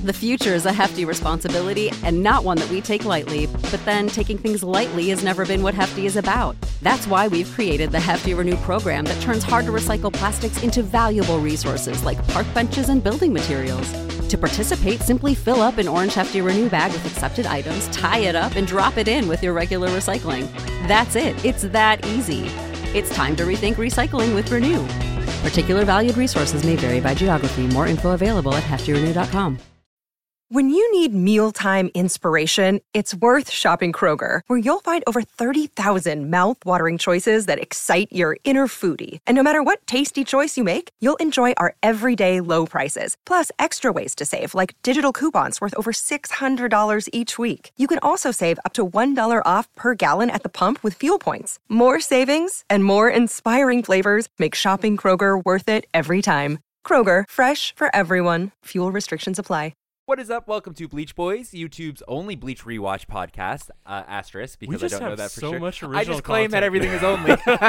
The future is a hefty responsibility and not one that we take lightly, but then taking things lightly has never been what Hefty is about. That's why we've created the Hefty Renew program that turns hard-to-recycle plastics into valuable resources like park benches and building materials. To participate, simply fill up an orange Hefty Renew bag with accepted items, tie it up, and drop it in with your regular recycling. That's it. It's that easy. It's time to rethink recycling with Renew. Particular valued resources may vary by geography. More info available at heftyrenew.com. When you need mealtime inspiration, it's worth shopping Kroger, where you'll find over 30,000 mouth-watering choices that excite your inner foodie. And no matter what tasty choice you make, you'll enjoy our everyday low prices, plus extra ways to save, like digital coupons worth over $600 each week. You can also save up to $1 off per gallon at the pump with fuel points. More savings and more inspiring flavors make shopping Kroger worth it every time. Kroger, fresh for everyone. Fuel restrictions apply. What is up? Welcome to Bleach Boys, YouTube's only Bleach rewatch podcast. Asterisk, because I don't know that for sure. Much I just claim that everything is only.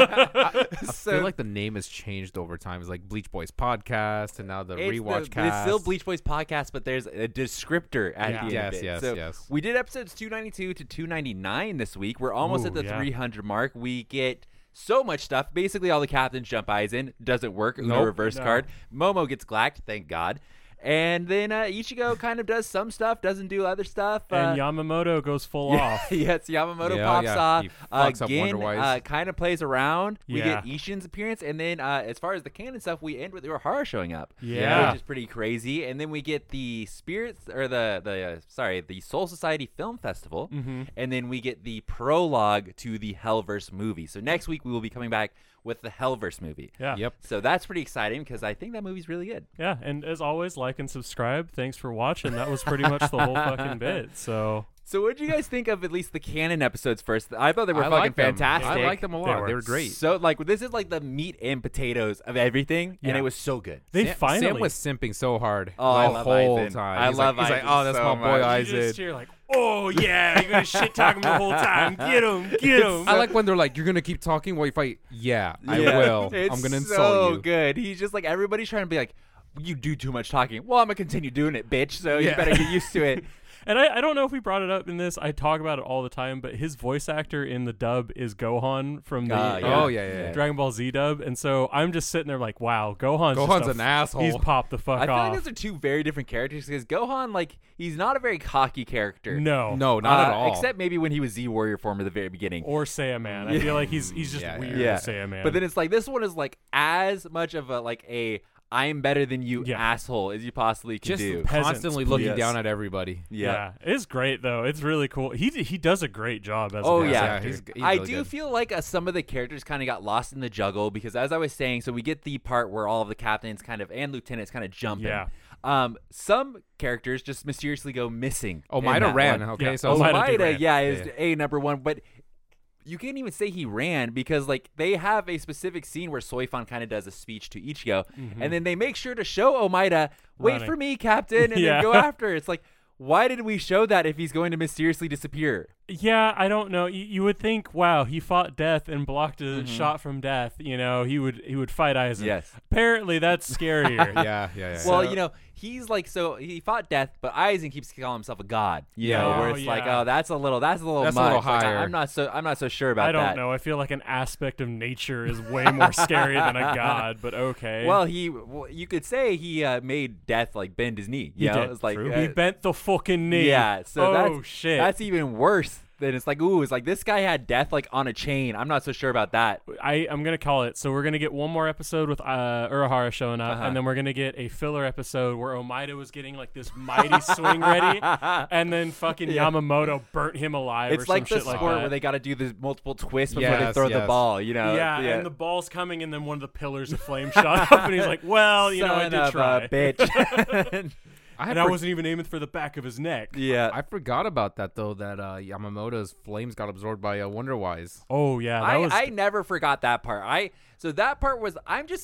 I feel like the name has changed over time. It's like Bleach Boys podcast, and now the rewatch cast. It's still Bleach Boys podcast, but there's a descriptor at the end of it. Yes. We did episodes 292 to 299 this week. We're almost at the 300 mark. We get so much stuff. Basically, all the captains jump Aizen. Doesn't work. No reverse card. Momo gets glacked. Thank God. And then Ichigo kind of does some stuff, doesn't do other stuff. And Yamamoto goes full off. Yes, Yamamoto pops off. He fucks up Gin Wonder-Wise. kind of plays around. We Yeah. get Ishin's appearance. And then as far as the canon stuff, we end with Urahara showing up. Yeah. Which is pretty crazy. And then we get the Spirits, or the Soul Society Film Festival. Mm-hmm. And then we get the prologue to the Hellverse movie. So next week we will be coming back with the Hellverse movie. Yeah. Yep. So that's pretty exciting because I think that movie's really good. Yeah, and as always, like and subscribe. Thanks for watching. That was pretty much the whole fucking bit. So what did you guys think of at least the canon episodes first? I thought they were I fucking liked them. fantastic. I liked them a lot. They were great. So this is like the meat and potatoes of everything, and Yeah. it was so good. they Sam finally was simping so hard Oh, I the love whole Aizen. time. I He's love like, Aizen oh, that's so my boy much. you just Aizen. hear like, oh yeah, you're gonna shit talk him the whole time. Get him. I like when they're like, you're going to keep talking while you fight. Yeah, I will. It's I'm going to so insult you. good. He's just like, everybody's trying to be like, you do too much talking. Well, I'm gonna continue doing it, bitch. So you Yeah. better get used to it. And I don't know if we brought it up in this. I talk about it all the time, but his voice actor in the dub is Gohan from the Yeah. Oh, yeah. Dragon Ball Z dub. And so I'm just sitting there like, wow, Gohan's Gohan's just an asshole. He's popped the fuck I feel off. like those are two very different characters because Gohan, like, he's not a very cocky character. No. No, not at all. Except maybe when he was Z Warrior form at the very beginning. Or Saiyaman. I feel like he's just Yeah, weird Yeah. as Saiyaman. But then it's like this one is like as much of a I am better than you Yeah. asshole as you possibly can Just do. constantly looking Yes. down at everybody. yeah. It's great though. It's really cool. He does a great job as Oh, a voice yeah. actor. he's I really do good. feel like some of the characters kind of got lost in the juggle because, as I was saying, so we get the part where all of the captains and lieutenants kind of jumping. Yeah. Some characters just mysteriously go missing. in Omaida that ran. one. Okay, Yeah. so Omaida Omaida, ran. is a number one, but you can't even say he ran because like they have a specific scene where Soifan kind of does a speech to Ichigo, and then they make sure to show Omaida, wait Running. for me, Captain, and Yeah. then go after. It's like, why did we show that if he's going to mysteriously disappear? Yeah, I don't know. You would think, wow, he fought death and blocked a shot from death. You know, he would fight Aizen. Yes. Apparently, that's scarier. yeah. Well, he's like, so he fought death, but Aizen keeps calling himself a god. You Yeah. know, where Oh, it's like, yeah. oh, that's a little That's much. a little Like, higher. I'm not so sure about I don't that. know. I feel like an aspect of nature is way more scary than a god, but okay. Well, you could say he made death like bend his knee. he You know, did. it's like True. He bent the fucking knee. yeah. So oh that's shit. That's even worse. Then it's like, ooh, it's like this guy had death like on a chain. I'm not so sure about that. I'm gonna call it. So we're gonna get one more episode with Urahara showing up, and then we're gonna get a filler episode where Omaida was getting like this mighty swing ready, and then fucking Yamamoto burnt him alive. It's or some like the shit sport like that. where they got to do the multiple twists before they Yes, throw the yes. ball. You know? yeah, and the ball's coming, and then one of the pillars of flame shot up, and he's like, "Well, I Son did of try." a bitch. And I wasn't even aiming for the back of his neck. yeah. I forgot about that though. That Yamamoto's flames got absorbed by Wonder-Wise. Oh yeah, that was I never forgot that part. So that part was, I'm just like,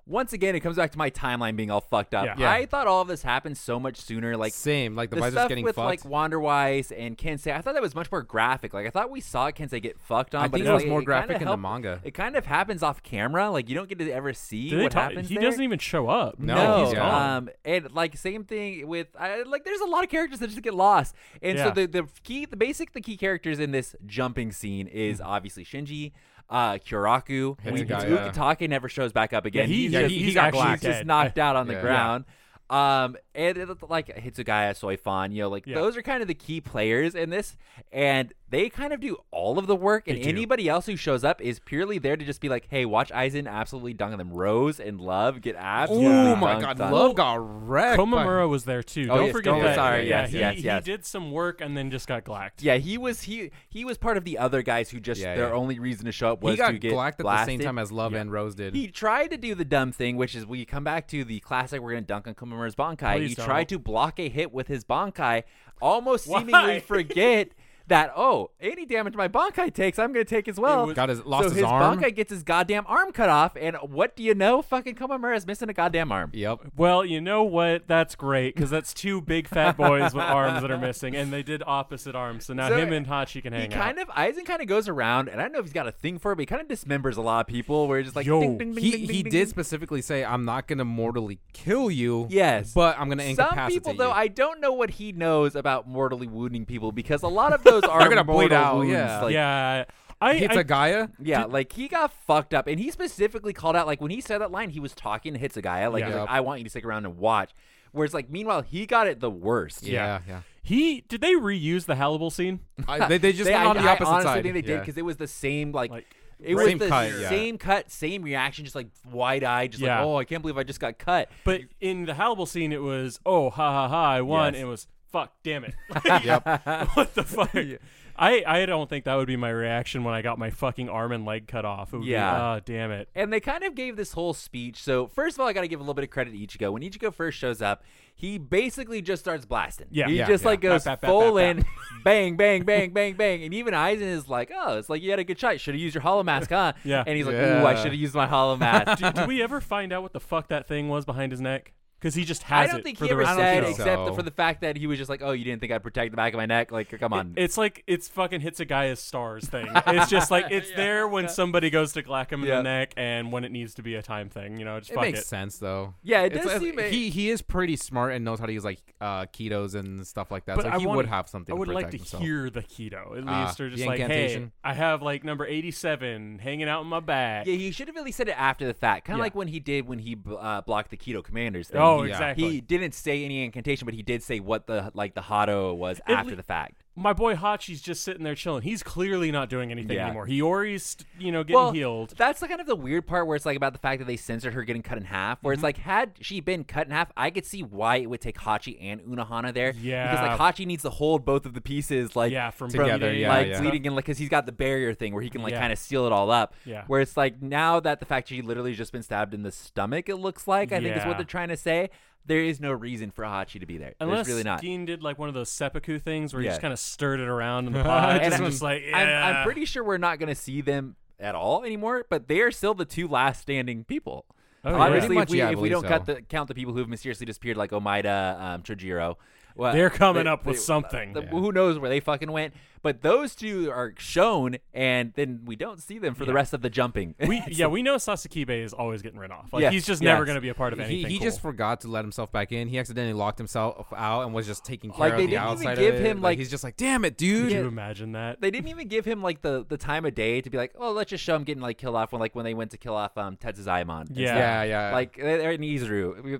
once again, it comes back to my timeline being all fucked up. Yeah. I thought all of this happened so much sooner. Like same, like the stuff visors getting with fucked. like Wanderwise and Kensei. I thought that was much more graphic. Like I thought we saw Kensei get fucked on, I but think it it was more graphic in the helped. manga. It kind of happens off camera. Like you don't get to ever see what happens. He there. doesn't even show up. No, he's gone. And like same thing with like there's a lot of characters that just get lost. And so the key characters in this jumping scene is obviously Shinji, Kyoraku. Ukitake never shows back up again. Yeah, he's just knocked out on the ground. And like Hitsugaya, Soifan, those are kind of the key players in this, and they kind of do all of the work, and anybody else who shows up is purely there to just be like, hey, watch Aizen absolutely dunk on them. Rose and Love get absolutely oh my god, on. Love got wrecked. Komamura was there too. Don't forget that. Sorry, yes. He did some work and then just got glacked. Yeah, he was part of the other guys who just their only reason to show up was to get glacked blasted. at the same time as Love and Rose did. He tried to do the dumb thing, which is we come back to the classic we're going to dunk on Komamura's Bankai. He tried to block a hit with his Bankai, almost seemingly forget that, any damage my Bankai takes, I'm going to take as well. Lost his arm. Bankai gets his goddamn arm cut off, and what do you know? Fucking Komamura's missing a goddamn arm. Yep. Well, you know what? That's great, because that's two big fat boys with arms that are missing, and they did opposite arms, so now him and Hachi can hang out. Aizen kind of goes around, and I don't know if he's got a thing for it, but he kind of dismembers a lot of people, where he's just like, ding, ding, ding, he ding, ding, did ding. specifically say, I'm not going to mortally kill you, yes, but I'm going to incapacitate Some people, you. though, I don't know what he knows about mortally wounding people, because a lot of those are gonna bleed mortal out, wounds. yeah. Like, Hitsugaya? Yeah, like he got fucked up, and he specifically called out, like when he said that line, he was talking to Hitsugaya, like, he's like, I want you to stick around and watch. Whereas, like, meanwhile, he got it the worst. Yeah. Did they reuse the Hannibal scene? They just went on the opposite I honestly side. think they did, because it was the same, it same was the cut, same cut, same reaction, just like wide-eyed, just like, I can't believe I just got cut. But in the Hannibal scene, it was, ha ha ha, I won. Yes. And it was, fuck, damn it. What the fuck? I don't think that would be my reaction when I got my fucking arm and leg cut off. It would be, damn it. And they kind of gave this whole speech. So first of all, I got to give a little bit of credit to Ichigo. When Ichigo first shows up, he basically just starts blasting. Yeah. He just like goes full in, bang, bang, bang, bang, bang. And even Aizen is like, it's like you had a good shot. Should have used your hollow mask, huh? Yeah. And he's like, ooh, I should have used my hollow mask. Did we ever find out what the fuck that thing was behind his neck? Because he just has it. I don't think he ever said, except for the fact that he was just like, you didn't think I'd protect the back of my neck? Like, come on. It's like, it's fucking Hitsugaya's stars thing. It's just like, it's there when somebody goes to glack him in the neck and when it needs to be a time thing, just fuck it. It makes sense, though. Yeah, it does seem he is pretty smart and knows how to use, like, ketos and stuff like that. But so he would have something to protect himself. I would like to hear the keto, at least, or just like, hey, I have, like, number 87 hanging out in my bag. Yeah, he should have really said it after the fact. Kind of like when he blocked the keto commanders thing. Oh, exactly. He didn't say any incantation, but he did say what the Hado was after the fact. My boy Hachi's just sitting there chilling. He's clearly not doing anything anymore. Hiyori's, getting healed. That's kind of the weird part where it's like about the fact that they censored her getting cut in half. Where it's like, had she been cut in half, I could see why it would take Hachi and Unohana there. Yeah, because like Hachi needs to hold both of the pieces from together, bleeding, bleeding in, because he's got the barrier thing where he can kind of seal it all up. Yeah. Where it's like now that the fact she literally just been stabbed in the stomach, it looks like I think is what they're trying to say. There is no reason for Hachi to be there. Unless There's really not. Gin did like one of those seppuku things where he just kind of stirred it around in the pot. And I'm just like, I'm pretty sure we're not going to see them at all anymore, but they are still the two last standing people. Oh, obviously, if we don't count the people who have mysteriously disappeared, like Omaida, Chojiro. Well, they're coming up with something. Who knows where they fucking went? But those two are shown, and then we don't see them for the rest of the jumping. We know Sasakibe is always getting rid off. Like he's just never going to be a part of anything. He cool. just forgot to let himself back in. He accidentally locked himself out and was just taking care of the outside. They didn't even give him like he's just like, damn it, dude. Could you imagine that? They didn't even give him like the time of day to be like, let's just show him getting like killed off when they went to kill off Tetsuzaemon. Yeah. Like they're in Izuru.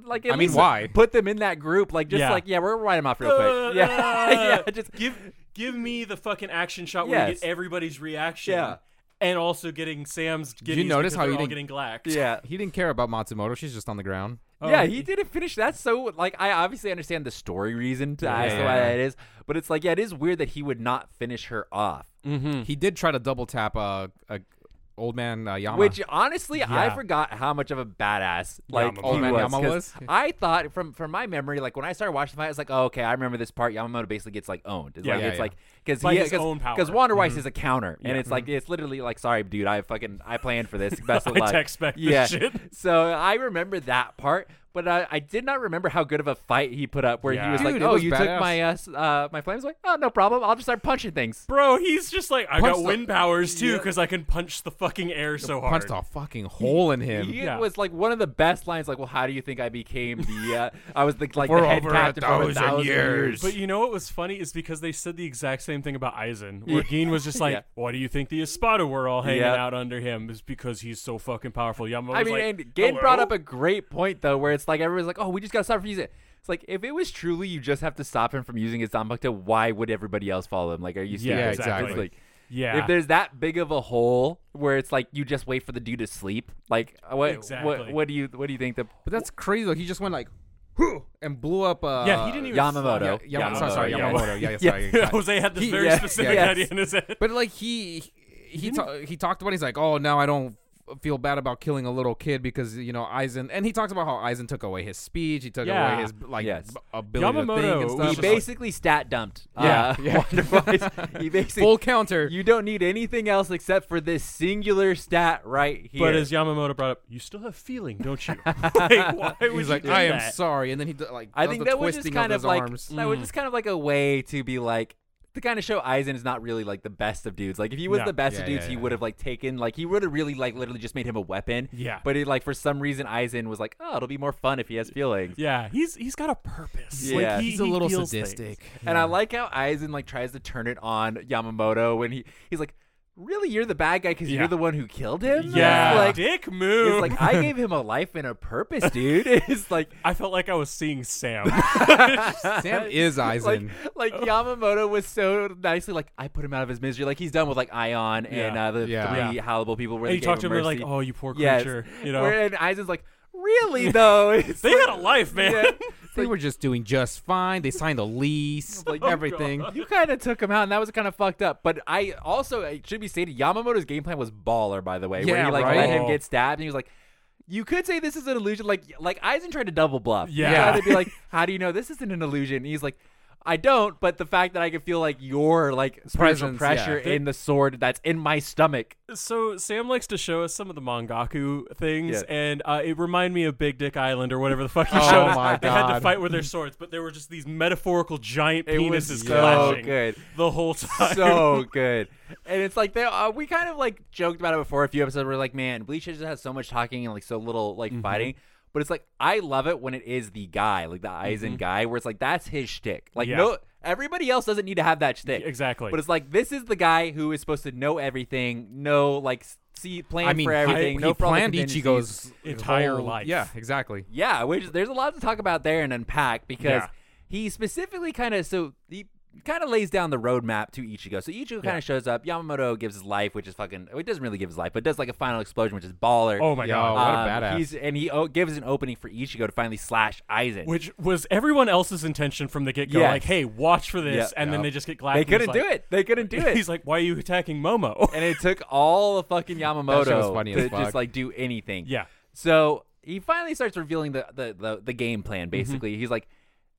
Why put them in that group? Like we're write them off real quick. Just give me the fucking action shot where you get everybody's reaction. Yeah. And also getting Sam's. Did you notice how he didn't getting glacked? Yeah, he didn't care about Matsumoto. She's just on the ground. Yeah, he didn't finish that. So, like, I obviously understand the story reason to ask why that is, but it's like, it is weird that he would not finish her off. Mm-hmm. He did try to double tap Old Man Yama. Which honestly, I forgot how much of a badass Old Man Yama was. I thought from my memory, like when I started watching the fight, I was like, oh, okay, I remember this part. Yamamoto basically gets like owned. It's because Wander Weiss is a counter, and it's like it's literally like, sorry, dude, I planned for this. Best of luck. I expect this shit. So I remember that part. But I did not remember how good of a fight he put up where he was like, oh, you took my flames away? Oh, no problem. I'll just start punching things. Bro, he's just like, I got wind powers too because I can punch the fucking air so hard. Punched a fucking hole in him. It was like one of the best lines, like, well, how do you think I became the, I was the head captain for 1,000 years. But you know what was funny is because they said the exact same thing about Aizen, where Gin was just like, why do you think the Espada were all hanging out under him? Is because he's so fucking powerful. Yamamoto was and Gin brought up a great point, though, where it's like, everyone's like, oh, we just got to stop from using it. It's like, if it was truly you just have to stop him from using his Zanpakuto, why would everybody else follow him? Like, are you stupid? Yeah, exactly. Like, if there's that big of a hole where it's like you just wait for the dude to sleep, like, what do you think? But that's crazy. Like, he just went like, and blew up. He didn't even. Yamamoto. Yamamoto. Sorry. Jose had this very specific idea in his head. But like he talked about it. He's like, oh, now I don't feel bad about killing a little kid because Aizen, and he talks about how Aizen took away his speech, he took away his ability Yamamoto, to think and stuff. He basically stat dumped. He basically full counter. You don't need anything else except for this singular stat right here. But as Yamamoto brought up, you still have feeling, don't you? Why would He's like, I am sorry, and then he I think that was just kind of like arms. that was just kind of like a way to be like, to kind of show Aizen is not really like the best of dudes. Like if he was the best of dudes, he would have like taken, like he would have really like literally just made him a weapon. Yeah. But it like for some reason Aizen was like, oh, it'll be more fun if he has feelings. Yeah. He's got a purpose. Yeah. Like, he's a little sadistic. And I like how Aizen like tries to turn it on Yamamoto when he's like, really, you're the bad guy because you're the one who killed him? Yeah. Like, dick move. It's like, I gave him a life and a purpose, dude. It's like, I felt like I was seeing Sam. Sam is Aizen. Like Yamamoto was so nicely like, I put him out of his misery. Like he's done with like Ion and the three Hallible people where and they he talked to him mercy. like, oh, you poor creature. And Aizen's like, really though? They had a life, man. Yeah. They were just doing just fine. They signed a lease, like everything. You kind of took him out, and that was kind of fucked up. But it should be stated, Yamamoto's game plan was baller, by the way. Yeah, where he right? let him get stabbed, and he was like, you could say this is an illusion. Like Aizen tried to double bluff. Yeah. He tried to be like, how do you know this isn't an illusion? And he's like, I don't, but the fact that I can feel like your like spiritual pressure in the sword that's in my stomach. So Sam likes to show us some of the mangaku things, and it reminded me of Big Dick Island or whatever the fuck he showed us. My God. They had to fight with their swords, but there were just these metaphorical giant penises so clashing good. the whole time. So good. And it's like we kind of like joked about it before a few episodes. We're like, man, Bleach just has so much talking and like so little like fighting. But it's like, I love it when it is the guy, like the Aizen guy, where it's like, that's his shtick. Like, no, everybody else doesn't need to have that shtick. Exactly. But it's like, this is the guy who is supposed to know everything, plan for everything. He planned Ichigo's entire life. Yeah, exactly. Yeah, which there's a lot to talk about there and unpack because he specifically kind of lays down the roadmap to Ichigo. So Ichigo kind of shows up. Yamamoto gives his life, which is it doesn't really give his life, but does like a final explosion, which is baller. Oh my God. What a badass. He gives an opening for Ichigo to finally slash Aizen. Which was everyone else's intention from the get-go. Like, hey, watch for this. And then they just get glad. They couldn't do it. They couldn't do it. He's like, why are you attacking Momo? And it took all of fucking Yamamoto to just like do anything. Yeah. So he finally starts revealing the game plan, basically. He's like,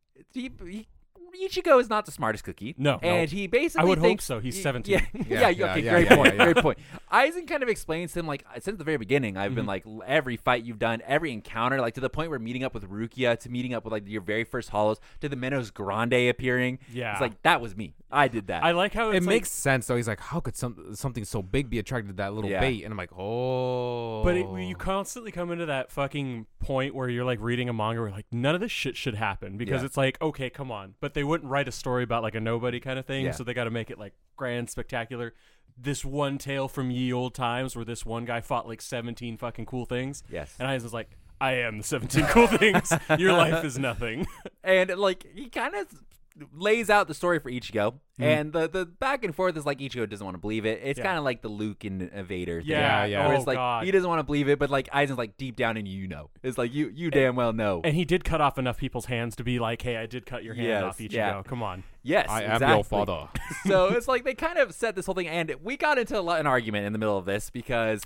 Ichigo is not the smartest cookie. No. And he basically I would thinks, hope so. He's 17. Great point. Great point. Aizen kind of explains to him, like, since the very beginning, I've been like, every fight you've done, every encounter, like to the point where meeting up with Rukia, to meeting up with like your very first Hollows, to the Menos Grande appearing. Yeah. It's like, that was me. I did that. I like how it makes sense, though. He's like, how could something so big be attracted to that little bait? And I'm like, oh. But you constantly come into that fucking point where you're like reading a manga where like, none of this shit should happen because it's like, okay, come on. But they wouldn't write a story about like a nobody kind of thing, so they got to make it like grand, spectacular. This one tale from ye old times where this one guy fought like 17 fucking cool things. Yes. And I was like, I am the 17 cool things. Your life is nothing. And like he kind of lays out the story for Ichigo, And the back and forth is like Ichigo doesn't want to believe it. It's kind of like the Luke and Vader thing. Yeah. Where it's like he doesn't want to believe it, but like Aizen's like deep down and it's like you damn well know. And he did cut off enough people's hands to be like, hey, I did cut your hand off, Ichigo. Yeah. Come on. Yes, I exactly. am your father. So it's like they kind of set this whole thing, and we got into an argument in the middle of this because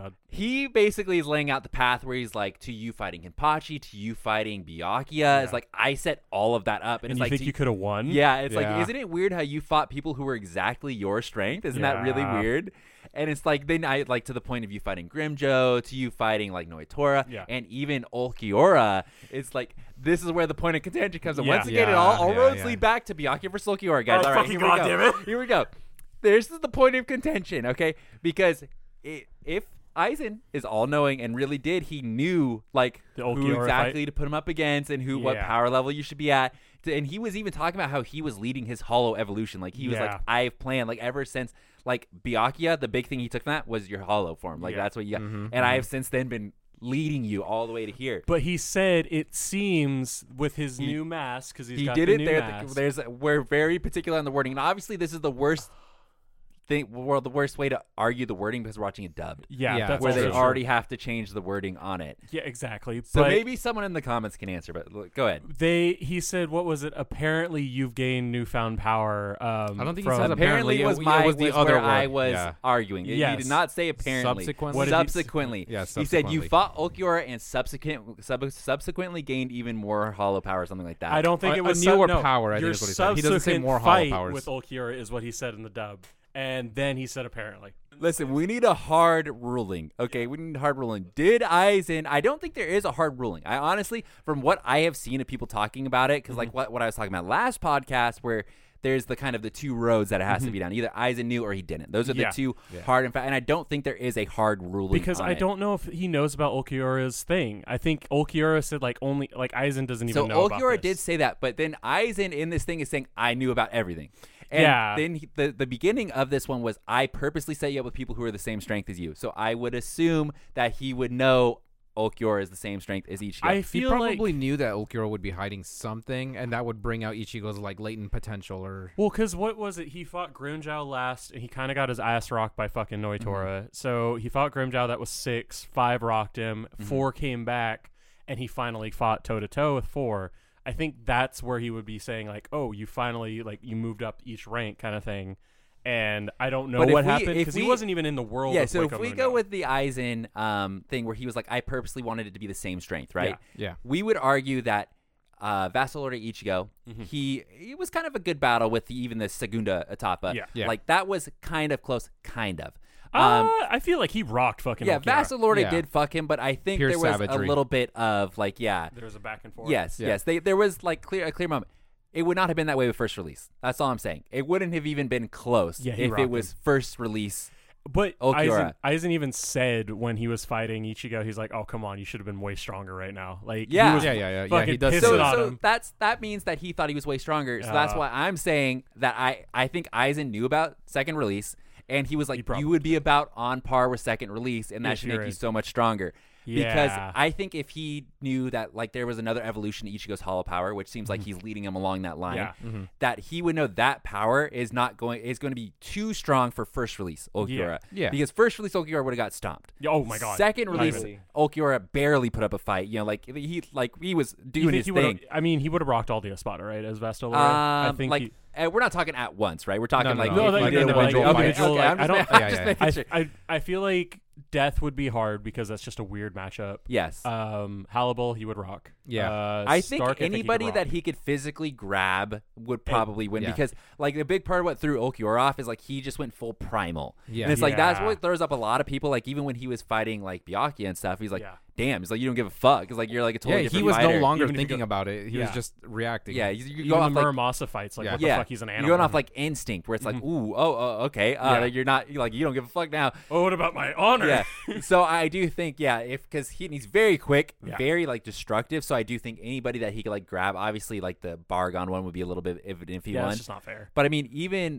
he basically is laying out the path where he's like, to you fighting Kenpachi, to you fighting Byakuya. It's like I set all of that up, and it's you like, think you could have won? Yeah, it's like, isn't it weird how you fought people who were exactly your strength? Isn't that really weird? And it's like then I like to the point of you fighting Grimmjow, to you fighting like Noitora, and even Ulquiorra. It's like this is where the point of contention comes. And once again, all roads lead back to Byakuya versus Ulquiorra, guys. All right, here we go. Here we go. This is the point of contention, okay? Because if Aizen is all-knowing and really he knew like who exactly to put him up against and what power level you should be at. And he was even talking about how he was leading his hollow evolution. Like he was like, I've planned like ever since like Byakuya, the big thing he took from that was your hollow form. Like that's what you got. And I have since then been leading you all the way to here. But he said it seems with his new mask because he did it there. We're very particular on the wording, and obviously this is the worst thing. Well, the worst way to argue the wording because we're watching it dubbed. That's where they already have to change the wording on it. Yeah, exactly. So maybe someone in the comments can answer. But go ahead. He said, what was it? Apparently, you've gained newfound power. I don't think he said apparently. It was the other word I was arguing. He did not say apparently. Subsequently. He said you fought Ulquiorra and subsequently gained even more hollow power or something like that. I don't think it was newer power. I think your is what he said. He doesn't say more hollow powers. With Ulquiorra is what he said in the dub. And then he said apparently. Listen, we need a hard ruling. Okay, we need a hard ruling. Did Aizen... I don't think there is a hard ruling. I honestly, from what I have seen of people talking about it, because like what I was talking about last podcast where there's the kind of the two roads that it has to be down. Either Aizen knew or he didn't. Those are the two hard and fast. And I don't think there is a hard ruling because I don't know if he knows about Ulquiorra's thing. I think Ulquiorra said like only like Aizen doesn't even know about this. So Ulquiorra did say that, but then Aizen in this thing is saying, I knew about everything. And then the beginning of this one was, I purposely set you up with people who are the same strength as you. So I would assume that he would know Ulquiorra is the same strength as Ichigo. I feel he probably knew that Ulquiorra would be hiding something, and that would bring out Ichigo's like latent potential. Well, because what was it? He fought Grimmjow last, and he kind of got his ass rocked by fucking Noitora. So he fought Grimmjow. That was 6. 5 rocked him. 4 came back, and he finally fought toe-to-toe with 4. I think that's where he would be saying like, oh, you finally like you moved up each rank kind of thing. And I don't know what happened because he wasn't even in the world. Yeah, so if we go with the Aizen thing where he was like, I purposely wanted it to be the same strength, right? Yeah. We would argue that Vassal Lord Ichigo, he was kind of a good battle with even the Segunda Etapa. Yeah. Like that was kind of close, kind of. I feel like he rocked fucking Ulquiorra. Vassal Lord did fuck him, but I think there was a little bit of like, there was a back and forth. Yes. There was like a clear moment. It would not have been that way with first release. That's all I'm saying. It wouldn't have even been close if it was first release. But Aizen even said when he was fighting Ichigo, he's like, "Oh, come on, you should have been way stronger right now." Like, he was he does. So that means that he thought he was way stronger. So that's why I'm saying that I think Aizen knew about second release, and he was like, "You would be about on par with second release, and that should make you so much stronger." Because I think if he knew that like there was another evolution to Ichigo's hollow power, which seems like he's leading him along that line, that he would know that power is going to be too strong for first release Ulquiorra. Yeah. Because first release Ulquiorra would have got stomped. Oh my god. Second release Ulquiorra barely put up a fight. You know, like he was doing his thing. I mean, he would have rocked all the Espada, right? As Vassal Lord. I think like we're not talking at once, right? We're talking individual. Okay. I feel like Death would be hard because that's just a weird matchup. Yes. Hallible, he would rock. Yeah. I think anybody that he could physically grab would probably win because like a big part of what threw Ulquiorra off is like he just went full primal. Yeah. And it's like that's what throws up a lot of people. Like even when he was fighting like Byakuya and stuff, he's like, damn, it's like you don't give a fuck. It's like you're like a totally different fighter. He was no longer thinking about it. He was just reacting. Yeah. You go off the Muramasa fights, like what the fuck, he's an animal. You're going off like instinct where it's like, ooh, okay. You're not like you don't give a fuck now. Oh, what about my honor? Yeah. So I do think, because he's very quick, very like destructive. So I do think anybody that he could like grab, obviously like the Baragon one would be a little bit of an iffy one. It's just not fair. But I mean, even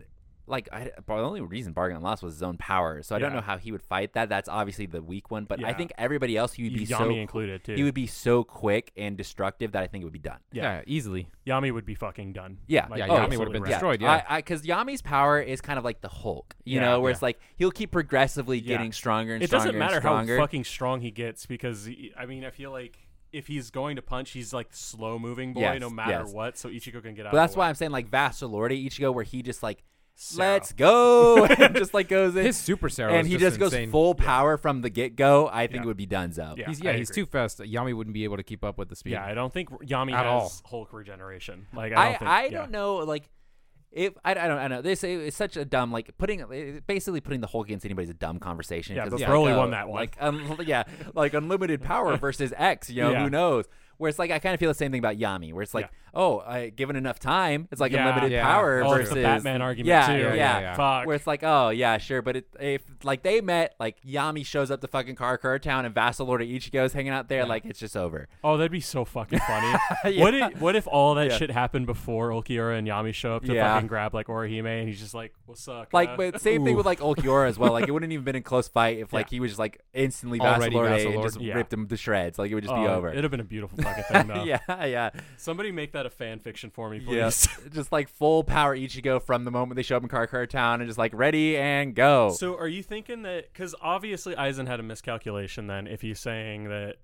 the only reason Bargan lost was his own power. So I don't know how he would fight that. That's obviously the weak one. But I think everybody else, he would be Yami included too. He would be so quick and destructive that I think it would be done. Yeah, easily. Yami would be fucking done. Yeah, Yami would have been destroyed. Yeah, because Yami's power is kind of like the Hulk, you know, where it's like he'll keep progressively getting stronger and stronger. It doesn't matter how fucking strong he gets because I mean I feel like if he's going to punch, he's like slow moving boy no matter what. So Ichigo can get out. But that's why I'm saying like Vassal Lord Ichigo, where he just like. Let's go! And just like goes in. His Super Sarah and he just goes full power from the get go. I think it would be Dunzo. Yeah, he's too fast. Yami wouldn't be able to keep up with the speed. Yeah, I don't think Yami has Hulk regeneration. Like I don't know. Like if I don't know. This is such a dumb basically putting the Hulk against anybody is a dumb conversation. Yeah, but Broly won that one. Like like unlimited power versus X. You know who knows. Where it's like I kind of feel the same thing about Yami, where it's like, given enough time, it's like unlimited power versus the Batman argument too. Yeah. Fuck. Where it's like, oh yeah, sure, but if like they met, like Yami shows up to fucking Karakura Town and Vassal Lord Ichigo's hanging out there, like it's just over. Oh, that'd be so fucking funny. What if all that shit happened before Ulquiorra and Yami show up to fucking grab like Orihime and he's just like, what's up? Like, but same thing with like Ulquiorra as well. Like it wouldn't even been a close fight if like he was just like instantly Vassal Lord and just ripped him to shreds. Like it would just be over. It'd have been a beautiful fucking thing though. Yeah. Somebody make that a fan fiction for me, please. Yeah. Just like full power Ichigo from the moment they show up in Karakura Town and just like ready and go. So are you thinking that because obviously Aizen had a miscalculation then if he's saying that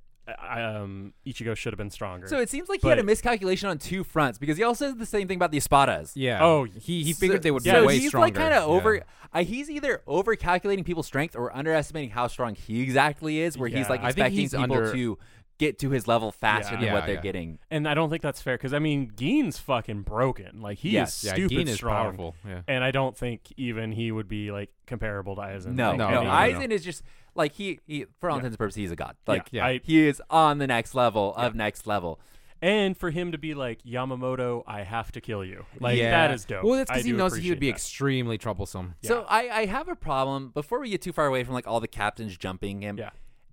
Ichigo should have been stronger. So it seems like he had a miscalculation on two fronts because he also says the same thing about the Espadas. Yeah. Oh, he figured they would be way he's stronger. Like kind of over. He's either over calculating people's strength or underestimating how strong he exactly is. Where he's like expecting people to get to his level faster than what they're getting. And I don't think that's fair because I mean Gein's fucking broken. Like he is stupid Gein strong. Is powerful. Yeah. And I don't think even he would be like comparable to Aizen. No. Aizen is just like he for all intents and purposes he's a god. Like he is on the next level of next level. And for him to be like, Yamamoto, I have to kill you. Like, that is dope. Well, that's because he knows he would be extremely troublesome. Yeah. So I have a problem. Before we get too far away from like all the captains jumping him,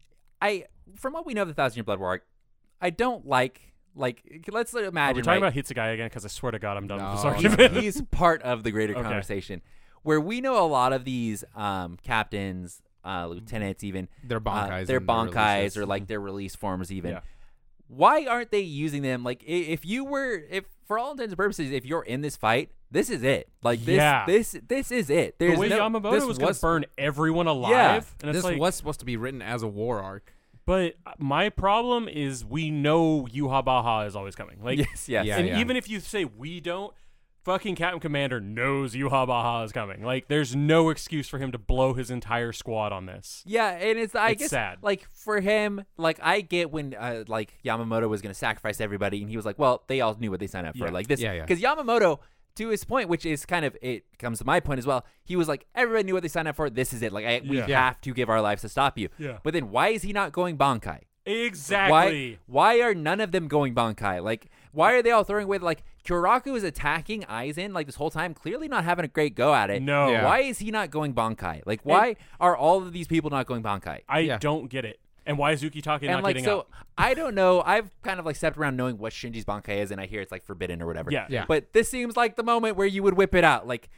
from what we know of the 1,000-Year Blood War, I don't like let's imagine. We're talking about Hitsugaya again because I swear to God I'm done with this argument. He's part of the greater conversation where we know a lot of these captains, lieutenants even. They're Bankais. They're Bankais or like their release forms even. Yeah. Why aren't they using them? Like if for all intents and purposes, if you're in this fight, this is it. Like this is it. There's the way Yamamoto was going to burn everyone alive. And this was supposed to be written as a war arc. But my problem is we know Yhwach is always coming. Like yes. Even if you say we don't, fucking Captain Commander knows Yhwach is coming. Like there's no excuse for him to blow his entire squad on this. Yeah, and it's guess sad. Like for him, like I get when like Yamamoto was going to sacrifice everybody and he was like, well, they all knew what they signed up for. Like this because Yamamoto, to his point, which is kind of it comes to my point as well. He was like, everybody knew what they signed up for. This is it. Like we have to give our lives to stop you. Yeah. But then why is he not going Bankai? Exactly. Why are none of them going Bankai? Like why are they all throwing away? Like Kyoraku is attacking Aizen like this whole time, clearly not having a great go at it. No. Yeah. Why is he not going Bankai? Like why are all of these people not going Bankai? I don't get it. And why is Ukitake not getting up? I don't know. I've kind of like stepped around knowing what Shinji's Bankai is, and I hear it's like forbidden or whatever. Yeah. But this seems like the moment where you would whip it out. Like,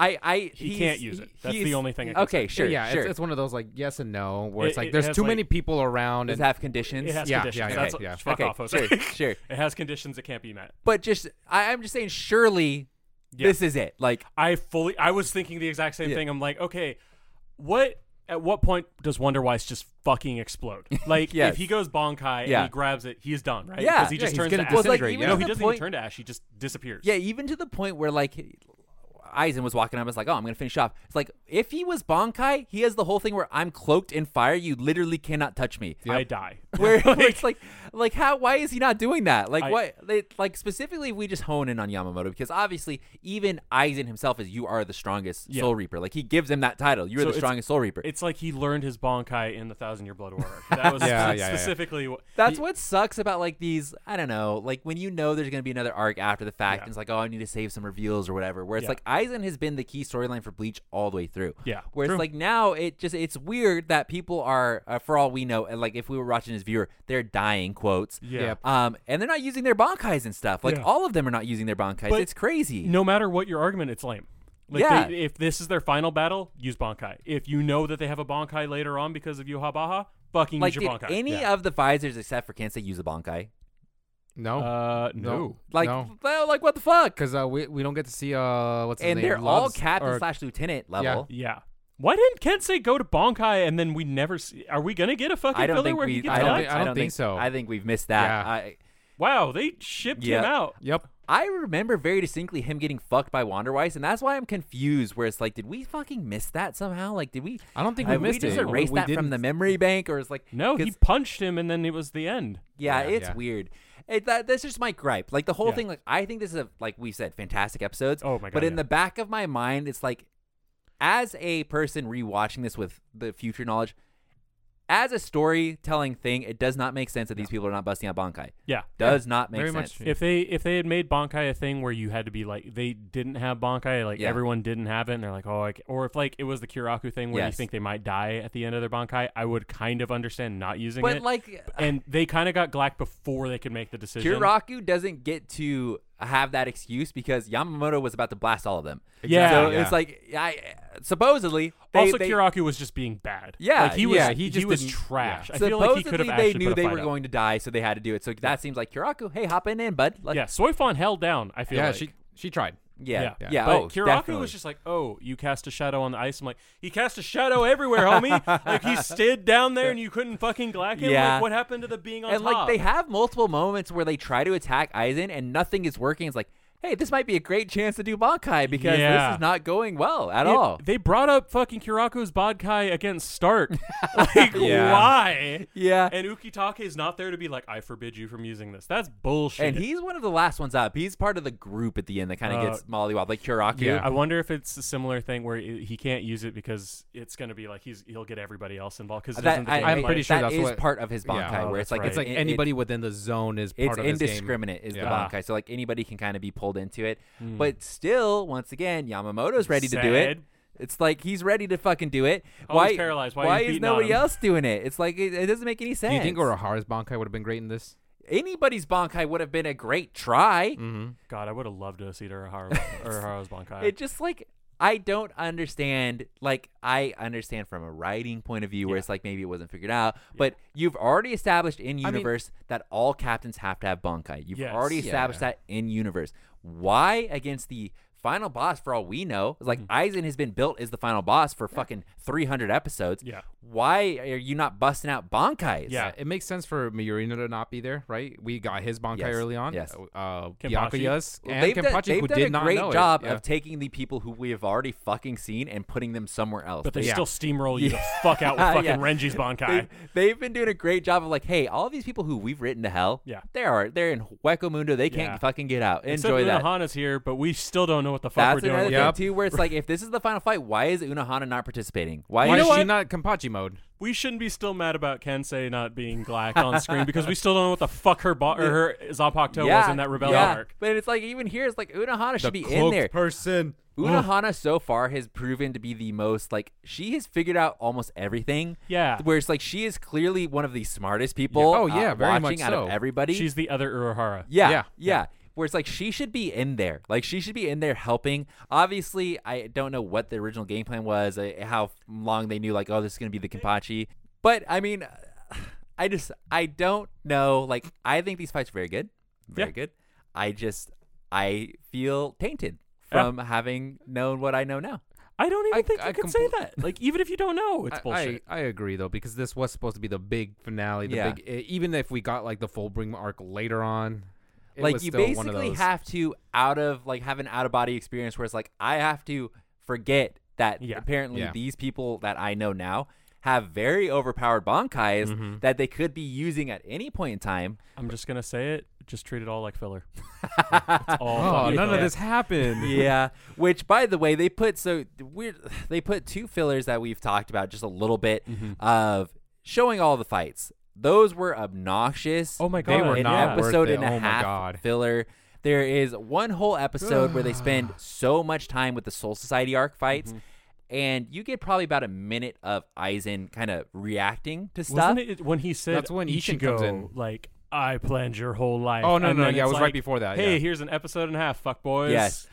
he can't use it. That's the only thing. Sure. It's one of those like yes and no, where it's like there's too many people around. Does it have conditions? It has conditions. Fuck off, Jose. Sure. It has conditions that can't be met. But I'm just saying, surely this is it. Like, I was thinking the exact same thing. I'm like, okay, at what point does Wonderwise just fucking explode? Like, if he goes Bankai and he grabs it, he's done, right? Yeah. Because he just turns to ash. He doesn't even turn to ash. He just disappears. Yeah, even to the point where, like, Aizen was walking up and was like, oh, I'm going to finish off. It's like, if he was Bankai, he has the whole thing where I'm cloaked in fire. You literally cannot touch me. I die. Where it's like how? Why is he not doing that? Like what? Like specifically, if we just hone in on Yamamoto because obviously, even Aizen himself is you are the strongest Soul Reaper. Like he gives him that title. You're the strongest Soul Reaper. It's like he learned his Bankai in the 1,000-Year Blood War. That was specifically. That's what sucks about like these. I don't know. Like when you know there's going to be another arc after the fact, and it's like, oh, I need to save some reveals or whatever. Where it's like Aizen has been the key storyline for Bleach all the way through. Yeah. Where it's like now it's weird that people are for all we know, and like if we were watching as viewer, they're dying quotes. Yeah. And they're not using their Bankais and stuff. Like all of them are not using their Bankais. It's crazy. No matter what your argument, it's lame. Like if this is their final battle, use Bankai. If you know that they have a Bankai later on because of Yhwach, fucking use your Bankai. Any of the visors except for Kensei use a Bankai? No. No. Like what the fuck? Because we don't get to see what's his name? And they're all captain / lieutenant level. Yeah. Why didn't Kensei go to Bankai and then we never see? Are we gonna get a fucking filler where he gets I don't think so. I think we've missed that. Yeah. Wow, they shipped him out. Yep. I remember very distinctly him getting fucked by Wanderweiss, and that's why I'm confused. Where it's like, did we fucking miss that somehow? Like, did we? I don't think we missed it. We just erased that from the memory bank, or it's like, no, he punched him, and then it was the end. Yeah, it's weird. That's just my gripe. Like the whole thing. Like I think this is like we said, fantastic episodes. Oh my god! But in the back of my mind, it's like, as a person rewatching this with the future knowledge, as a storytelling thing, it does not make sense that these people are not busting out Bankai. Yeah. Does not make very sense. Much. If they had made Bankai a thing where you had to be like, they didn't have Bankai, like everyone didn't have it, and they're like, or if like it was the Kiraku thing where you think they might die at the end of their Bankai, I would kind of understand not using it. But like, and they kind of got Glack before they could make the decision. Kiraku doesn't get to have that excuse because Yamamoto was about to blast all of them. Yeah. So it's like, supposedly. Kiraku was just being bad. Yeah. Like, he was trash. Yeah. I feel like he could have they knew they were going to die, so they had to do it. So that seems like Kiraku, hey, hop in, bud. Like, Soifon held down, I feel like. She tried. Yeah. But Kiraku was just like, you cast a shadow on the ice. I'm like, he cast a shadow everywhere, homie. Like, he stayed down there and you couldn't fucking Glack him. Yeah. Like, what happened to the being on top? And, like, they have multiple moments where they try to attack Aizen and nothing is working. It's like, hey, this might be a great chance to do Bankai because this is not going well at all. They brought up fucking Kiraku's Bankai against Stark. Like, why? Yeah. And Ukitake is not there to be like, I forbid you from using this. That's bullshit. And he's one of the last ones up. He's part of the group at the end that kind of gets mollywopped, like Kiraku. Yeah. I wonder if it's a similar thing where he can't use it because it's going to be like he'll get everybody else involved. Because I'm pretty sure that that's is part of his Bankai, where it's like it's like anybody within the zone is part of his game. It's indiscriminate is the Bankai, so like anybody can kind of be pulled into it. But still, once again, Yamamoto's ready to do it. It's like he's ready to fucking do it. Why? Paralyzed. Why is nobody else doing it? It's like it doesn't make any sense. Do you think Urahara's Bankai would have been great in this? Anybody's Bankai would have been a great try. Mm-hmm. God, I would have loved to have seen Urahara's Bankai. It just like I don't understand. Like I understand from a writing point of view where it's like maybe it wasn't figured out, but you've already established in universe that all captains have to have Bankai. You've already established that in universe. Why against the final boss, for all we know, is like Aizen has been built as the final boss for fucking 300 episodes. Yeah. Why are you not busting out Bankais? Yeah, it makes sense for Miurina to not be there, right? We got his Bankai early on. Yes. Byakuya's and they've Kenpachi, who did not know it. They've done a great job of taking the people who we have already fucking seen and putting them somewhere else. But they still steamroll you the fuck out with fucking Renji's Bankai. They've been doing a great job of like, hey, all of these people who we've written to hell, they're in Hueco Mundo. They can't fucking get out. Enjoy that. Unohana's here, but we still don't know what the fuck we're doing. That's another thing too, where it's like, if this is the final fight, why is Unohana not participating? Why is she not Kenpachi mode? We shouldn't be still mad about Kensei not being Glack on screen because we still don't know what the fuck her Zanpakuto was in that rebellion arc. But it's like even here, it's like Unohana should be in there. Person. Unohana so far has proven to be the most like she has figured out almost everything. Yeah. Where it's like she is clearly one of the smartest people. Very much out of everybody. She's the other Urahara. Yeah. Where it's like she should be in there. Like she should be in there helping. Obviously, I don't know what the original game plan was, how long they knew like, oh, this is going to be the Kenpachi. But I mean, I don't know. Like I think these fights are very good. Very good. I feel tainted from having known what I know now. I don't even think I can say that. Like, even if you don't know, it's bullshit. I agree, though, because this was supposed to be the big finale. Even if we got, like, the full Bring arc later on, like, you basically have to have an out-of-body experience where it's like, I have to forget that apparently these people that I know now have very overpowered Bankais that they could be using at any point in time. I'm just going to say it. Just treat it all like filler. None of this happened. Yeah. Which, by the way, they put two fillers that we've talked about just a little bit of showing all the fights. Those were obnoxious. Oh my God. They were an not episode worth it. and a half filler. There is one whole episode where they spend so much time with the Soul Society arc fights. And you get probably about a minute of Aizen kind of reacting to stuff. Wasn't it when he said, that's when Ishin comes in. Like, I planned your whole life. Oh, no. Yeah, it was right before that. Hey, here's an episode and a half, fuck boys. Yes.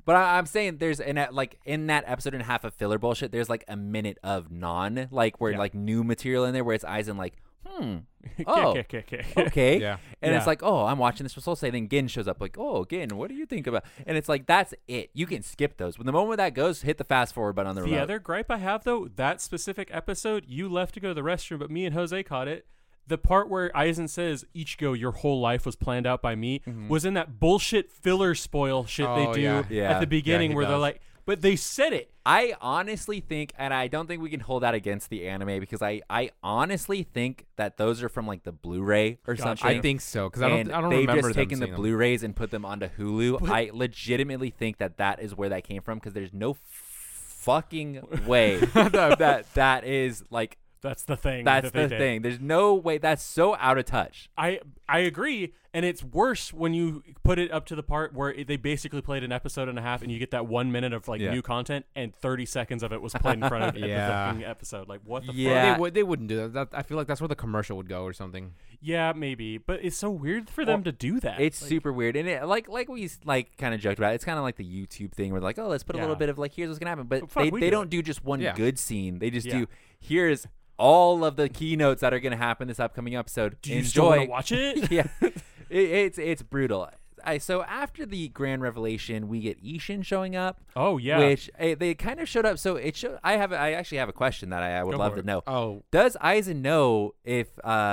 But I'm saying there's in that episode and a half of filler bullshit, there's like a minute of like new material in there where it's Aizen like, oh, okay. Yeah. And it's like, oh, I'm watching this for Soul Say. Then Gin shows up like, oh, Gin, what do you think about? And it's like, that's it. You can skip those. When the moment that goes, hit the fast forward button on the remote. The other gripe I have, though, that specific episode, you left to go to the restroom, but me and Jose caught it. The part where Aizen says, Ichigo, your whole life was planned out by me, was in that bullshit filler spoil shit they do at the beginning where they're like, but they said it. I honestly think, and I don't think we can hold that against the anime, because I honestly think that those are from like the Blu-ray or something. I think so, because I don't remember they've just them taken the seeing Blu-rays and put them onto Hulu. But I legitimately think that is where that came from, because there's no fucking way that is like. That's the thing. That's the thing. There's no way. That's so out of touch. I agree, and it's worse when you put it up to the part where they basically played an episode and a half, and you get that 1 minute of like new content, and 30 seconds of it was played in front of the fucking episode. Like, what the fuck? They wouldn't do that. I feel like that's where the commercial would go or something. Yeah, maybe, but it's so weird for them to do that. It's super weird, and it like we kind of joked about. It's kind of like the YouTube thing where they're like, oh, let's put a little bit of like, here's what's gonna happen, but they don't do just one good scene. They just do here's all of the keynotes that are going to happen this upcoming episode. Do you still want to watch it? Yeah, it's brutal. So after the grand revelation, we get Ishin showing up. Oh yeah, which they kind of showed up. So it showed. I actually have a question that I would love to know. Oh, does Aizen know if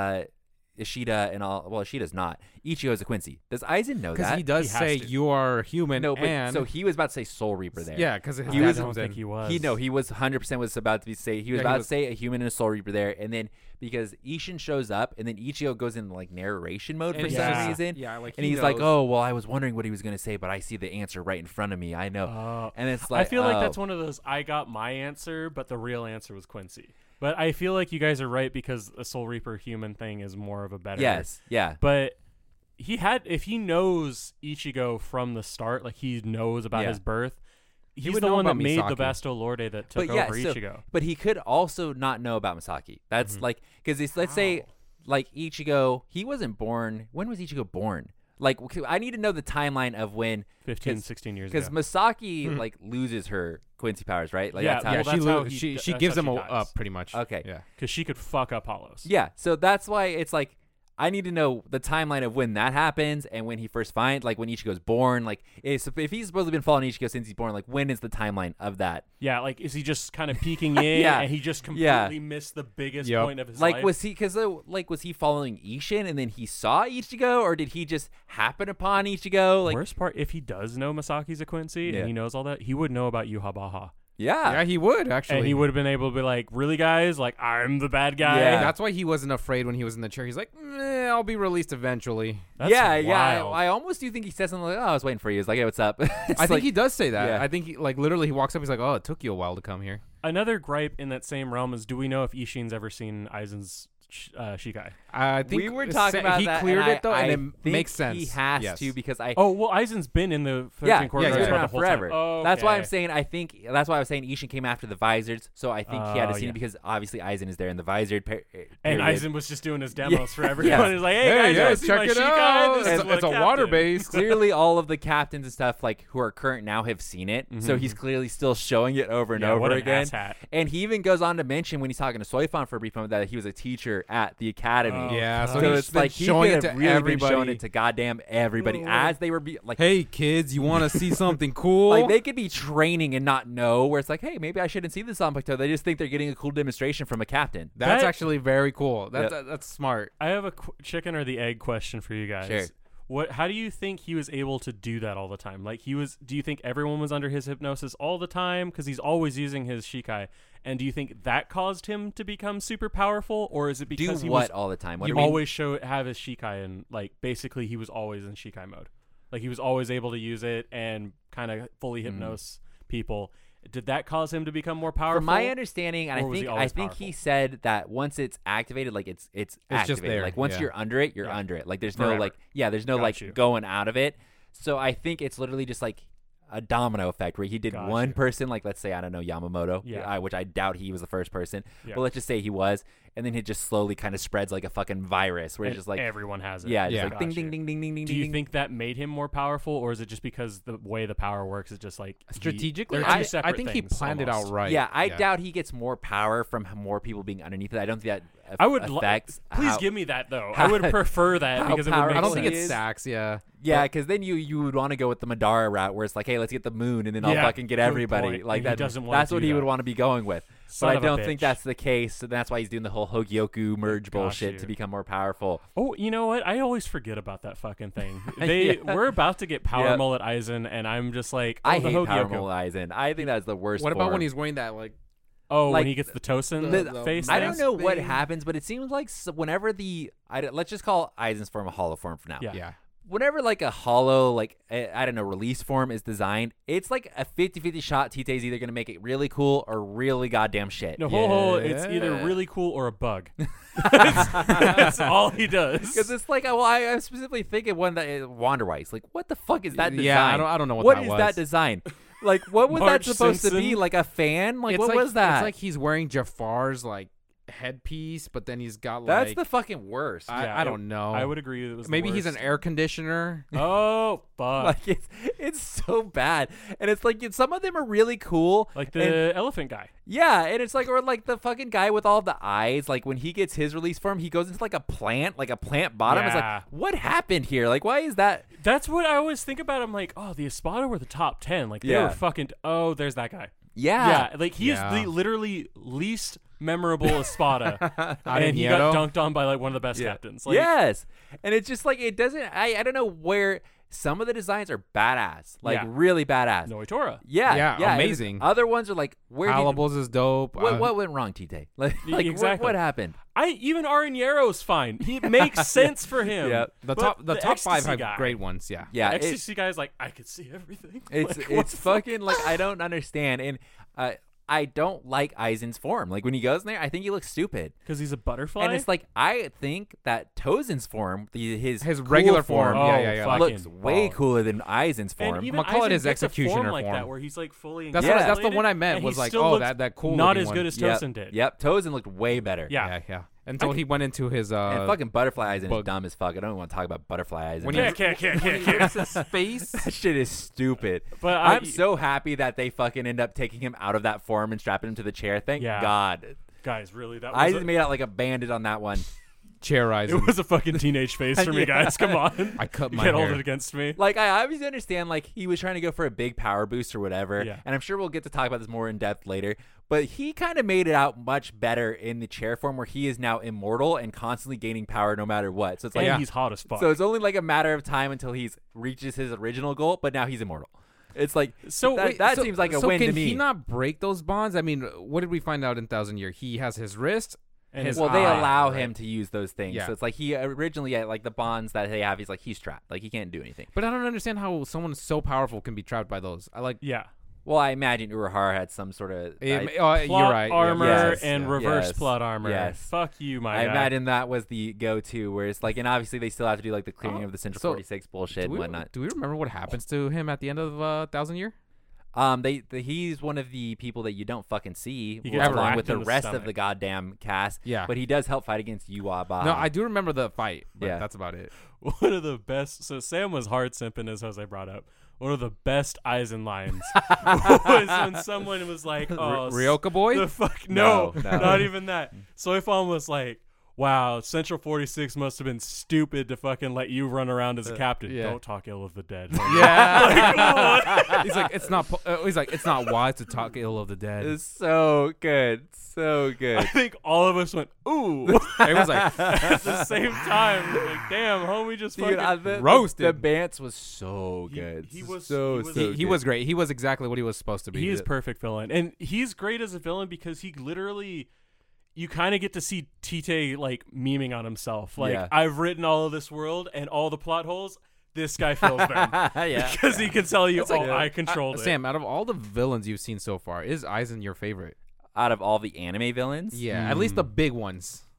Ishida and all? Well, Ishida's not. Ichigo is a Quincy. Does Aizen know that? Because he does say you are human. No, but and so he was about to say Soul Reaper there. Yeah, because I don't think he was. He 100% was about to say he was about to say a human and a Soul Reaper there, and then because Ishin shows up, and then Ichigo goes in like narration mode for some reason. Yeah, like and he's like, oh well, I was wondering what he was gonna say, but I see the answer right in front of me. I know, and it's like I feel like that's one of those. I got my answer, but the real answer was Quincy. But I feel like you guys are right because a Soul Reaper human thing is more of a better. Yes, yeah. But if he knows Ichigo from the start, like he knows about his birth, he's the one that made the Basto Lorde that took over Ichigo. But he could also not know about Misaki. That's like, because let's say like Ichigo, he wasn't born. When was Ichigo born? Like, I need to know the timeline of when 15, 16 years ago. Because Misaki like loses her Quincy powers, right? Like, she gives them up pretty much. Okay, yeah, because she could fuck up Hollows. Yeah, so that's why it's like I need to know the timeline of when that happens and when he first finds, like when Ichigo's born. Like, if he's supposed to been following Ichigo since he's born, like when is the timeline of that? Yeah, like is he just kind of peeking in and he just completely missed the biggest point of his life? Like, was he following Ishin and then he saw Ichigo, or did he just happen upon Ichigo? Like, worst part, if he does know Masaki's a Quincy and he knows all that, he would know about Yuha Baha. Yeah, he would actually, and he would have been able to be like, "Really, guys? Like, I'm the bad guy." Yeah, that's why he wasn't afraid when he was in the chair. He's like, "I'll be released eventually." That's wild. I almost do think he says something like, "Oh, I was waiting for you." He's like, "Hey, what's up?" I think he does say that. Yeah. I think he, like literally he walks up. He's like, "Oh, it took you a while to come here." Another gripe in that same realm is, do we know if Ishin's ever seen Aizen's Shikai? I think we were talking about he that. Cleared it though, and it makes sense. He has to because Aizen's been in the 13 Court he's been around forever. Oh, that's why I'm saying that's why I was saying Ishin came after the Visors, so I think he had to see it because obviously Aizen is there in the Visored and Aizen was just doing his demos for everyone. He's like, "Hey guys, check it out. It's a water base." Clearly, all of the captains and stuff like who are current now have seen it, so he's clearly still showing it over and over again. And he even goes on to mention when he's talking to Soifan for a brief moment that he was a teacher at the academy. So it's like showing it to everybody. Showing it to goddamn everybody as they were like, "Hey kids, you want to see something cool?" Like they could be training and not know. Where it's like, "Hey, maybe I shouldn't see this on Zanpakuto." They just think they're getting a cool demonstration from a captain. That's actually very cool. That's smart. I have a chicken or the egg question for you guys. Sure. How do you think he was able to do that all the time? Like do you think everyone was under his hypnosis all the time? Because he's always using his Shikai. And do you think that caused him to become super powerful, or is it because he was all the time? He always have his Shikai, and like basically he was always in Shikai mode. Like he was always able to use it and kind of fully hypnose people. Did that cause him to become more powerful? From my understanding, and I think he said that once it's activated, like it's activated. Just there. Like once you're under it, you're under it. Like there's no Forever. going out of it. So I think it's literally just like a domino effect where he did one person, like let's say, I don't know, Yamamoto, which I doubt he was the first person, but let's just say he was, and then it just slowly kind of spreads like a fucking virus where it's just like everyone has it. Yeah, just like ding, ding, ding, ding, ding, ding. Do you think that made him more powerful, or is it just because the way the power works is just like strategically? I think he planned it out right. Yeah, I doubt he gets more power from more people being underneath it. I don't think that affects. Please give me that though. I would prefer that because it would make sense. I don't think it stacks. Yeah. Yeah, because then you would want to go with the Madara route, where it's like, hey, let's get the moon, and then I'll fucking get everybody. Like that. That's what he would want to be going with. But I don't think that's the case. So that's why he's doing the whole Hogyoku merge bullshit to become more powerful. Oh, you know what? I always forget about that fucking thing. We're about to get Power Mullet Aizen, and I'm just like, I hate Power Mullet Aizen. I think that's the worst. What about when he's wearing that like? Oh, when he gets the Tosin face. I don't know what happens, but it seems like whenever let's just call Aizen's form a hollow form for now. Yeah. Whenever like a hollow, like I don't know, release form is designed, it's like a 50-50 shot. Tite's either gonna make it really cool or really goddamn shit. No, it's either really cool or a bug. That's all he does. Because it's like, I specifically think of one that Wanderweiss. Like, what the fuck is that design? Yeah, I don't know what that was. What is that design? Like, what was that supposed to be? Like a fan? Like, what was that? It's like he's wearing Jafar's like headpiece, but then he's got like that's the fucking worst. I don't know. I would agree. It was maybe the he's an air conditioner. Oh fuck! Like it's so bad, and it's like some of them are really cool, like the elephant guy. Yeah, and it's like, or like the fucking guy with all the eyes. Like when he gets his release form, he goes into like a plant bottom. It's like, what happened here? Like, why is that? That's what I always think about. I'm like, oh, the Espada were the top 10. Like they were fucking. Oh, there's that guy. Yeah, like he is the literally least memorable Espada, and he got dunked on by like one of the best captains. Like, yes, and it's just like it doesn't. I don't know where some of the designs are badass, like really badass. Noitora, yeah, amazing. Other ones are like, where Calables is dope. What went wrong, Tite? Like exactly. what happened? Even Aranyero's fine. He makes sense for him. Yeah, the top 5 have great ones. Yeah. Ecstasy guy's like, I could see everything. It's fucking like I don't understand, and I don't like Aizen's form. Like when he goes in there, I think he looks stupid because he's a butterfly. And it's like I think that Tozen's form, his regular form, looks way cooler than Aizen's form. And even I'll call it his executioner form like that, where he's like fully. That's the one I meant. Was like, that cool. Not as good as Tozen did. Yep, Tozen looked way better. Yeah. Until he went into his and fucking Butterfly Aizen is dumb as fuck. I don't want to talk about Butterfly Aizen. When he gets his space, that shit is stupid. But I'm so happy that they fucking end up taking him out of that form and strapping him to the chair. Thank God. Guys, really, that was Aizen made out like a bandit on that one. Chair Aizen. It was a fucking teenage phase for me, guys. Come on. I cut my hair. Get hold it against me. Like, I obviously understand, like, he was trying to go for a big power boost or whatever. Yeah. And I'm sure we'll get to talk about this more in depth later. But he kind of made it out much better in the chair form, where he is now immortal and constantly gaining power no matter what. So it's like he's hot as fuck. So it's only like a matter of time until he reaches his original goal, but now he's immortal. It's like that seems like a win to me. So can he not break those bonds? I mean, what did we find out in 1000 Year? He has his wrist. They allow him to use those things. Yeah. So it's like he originally, like the bonds that they have, he's trapped. Like he can't do anything. But I don't understand how someone so powerful can be trapped by those. Well, I imagine Urahara had some sort of plot you're right. armor and reverse plot armor. Yes. Fuck you, my guy. I imagine that was the go-to, where it's like, and obviously they still have to do like the clearing of the Central 46 bullshit and whatnot. Do we remember what happens to him at the end of 1000 Year? He's one of the people that you don't fucking see along with the rest of the goddamn cast. Yeah. But he does help fight against Yuaba. No, I do remember the fight, but that's about it. One of the best. So Sam was hard simping, as Jose brought up. One of the best Aizen lines was when someone was like, "Oh, Ryoka boy." The fuck no, not even that. Soifon was like, wow, Central 46 must have been stupid to fucking let you run around as a captain. Yeah. Don't talk ill of the dead. Yeah. He's like, it's not wise to talk ill of the dead. It's so good. So good. I think all of us went, ooh. It was like at the same time. Like, damn, homie just fucking roasted. The Bance was so good. He was he was great. He was exactly what he was supposed to be. He is perfect villain. And he's great as a villain because he literally, you kind of get to see Tite like memeing on himself. Like, I've written all of this world and all the plot holes. This guy fills them. Because he can tell you, I controlled it. Sam, out of all the villains you've seen so far, is Aizen your favorite? Out of all the anime villains? Yeah, at least the big ones.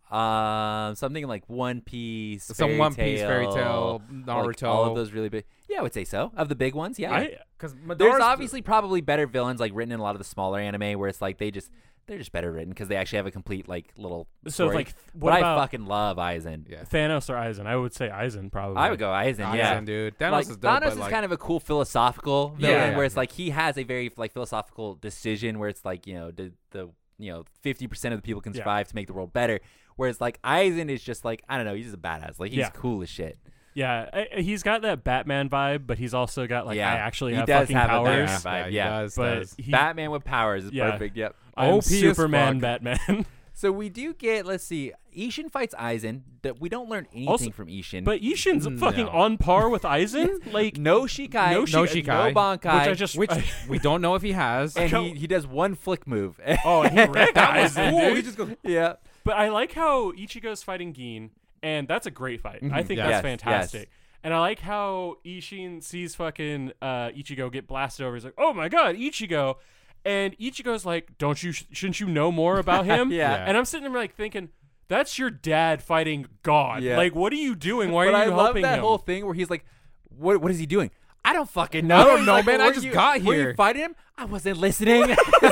Something like One Piece, One Piece, Fairy Tail, Naruto, like all of those really big. Yeah, I would say so. Of the big ones, yeah. Because there's obviously probably better villains like written in a lot of the smaller anime where it's like they're just better written because they actually have a complete like little story. So like, but I fucking love Aizen. Yeah. Thanos or Aizen? I would say Aizen probably. I would go Aizen. Yeah, dude. Thanos like, is dope. Thanos is like, kind of a cool philosophical villain where it's like he has a very like philosophical decision where it's like the 50% of the people can survive to make the world better. Whereas like Aizen is just like I don't know, he's just a badass. Like he's cool as shit. Yeah, he's got that Batman vibe, but he's also got like I actually have does fucking have powers. A Batman vibe. But Batman with powers is perfect. Yep. I'm Superman Batman. So we do get, let's see, Ishin fights Aizen. That we don't learn anything from Ishin. But Ishin's fucking on par with Aizen. Like no Shikai, no Bankai, which we don't know if he has. And he does one flick move. Oh, and he wrecked Aizen. Cool. Dude. He just goes, yeah. But I like how Ichigo's fighting Gin, and that's a great fight. I think that's fantastic. Yes. And I like how Ishin sees fucking Ichigo get blasted over. He's like, "Oh my god, Ichigo!" And Ichigo's like, shouldn't you know more about him? Yeah. And I'm sitting there like thinking, that's your dad fighting God. Yeah. Like, what are you doing? Why are you helping him? I love that whole thing where he's like, what is he doing? I don't fucking know. I don't know, like, man. I just got Were here. you fighting him? I wasn't listening.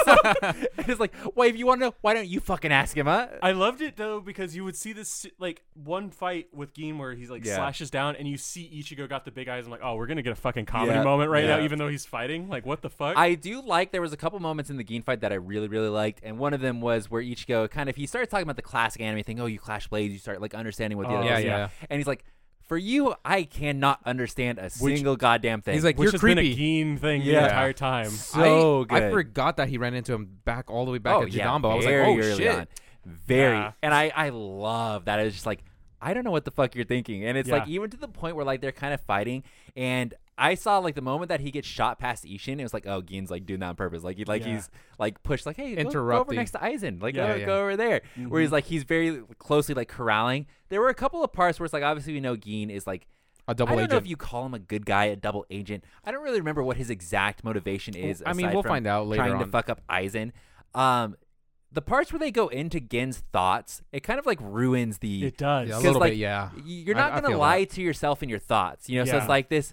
It's like, well, if you want to know, why don't you fucking ask him, huh? I loved it, though, because you would see this, like, one fight with Gin where he's, like, slashes down, and you see Ichigo got the big eyes. I'm like, oh, we're going to get a fucking comedy moment right now, even though he's fighting. Like, what the fuck? I do like, there was a couple moments in the Gin fight that I really, really liked, and one of them was where Ichigo he started talking about the classic anime thing. Oh, you clash blades. You start, like, understanding what the other is. Yeah. And he's like, for you, I cannot understand a single goddamn thing. He's like, which you're has creepy. been a Gin thing the entire time. So good. I forgot that he ran into him all the way back at Jidambo. I was like, very oh early shit. on. Very. Yeah. And I love that. It's just like, I don't know what the fuck you're thinking. And it's like, even to the point where like they're kind of fighting. And I saw like the moment that he gets shot past Ishin, it was like, oh, Gin's like doing that on purpose. Like he's like pushed like, hey, go over next to Aizen. Like go over there. Mm-hmm. Where he's like, he's very closely like corralling. There were a couple of parts where it's like, obviously we know Gin is like a double agent. I don't know if you call him a good guy, a double agent. I don't really remember what his exact motivation is. I mean, we'll find out later trying to fuck up Aizen. The parts where they go into Gin's thoughts, it kind of like ruins the. It does. Yeah, a little like, bit, yeah. You're not going to lie to yourself in your thoughts, you know. So it's like this.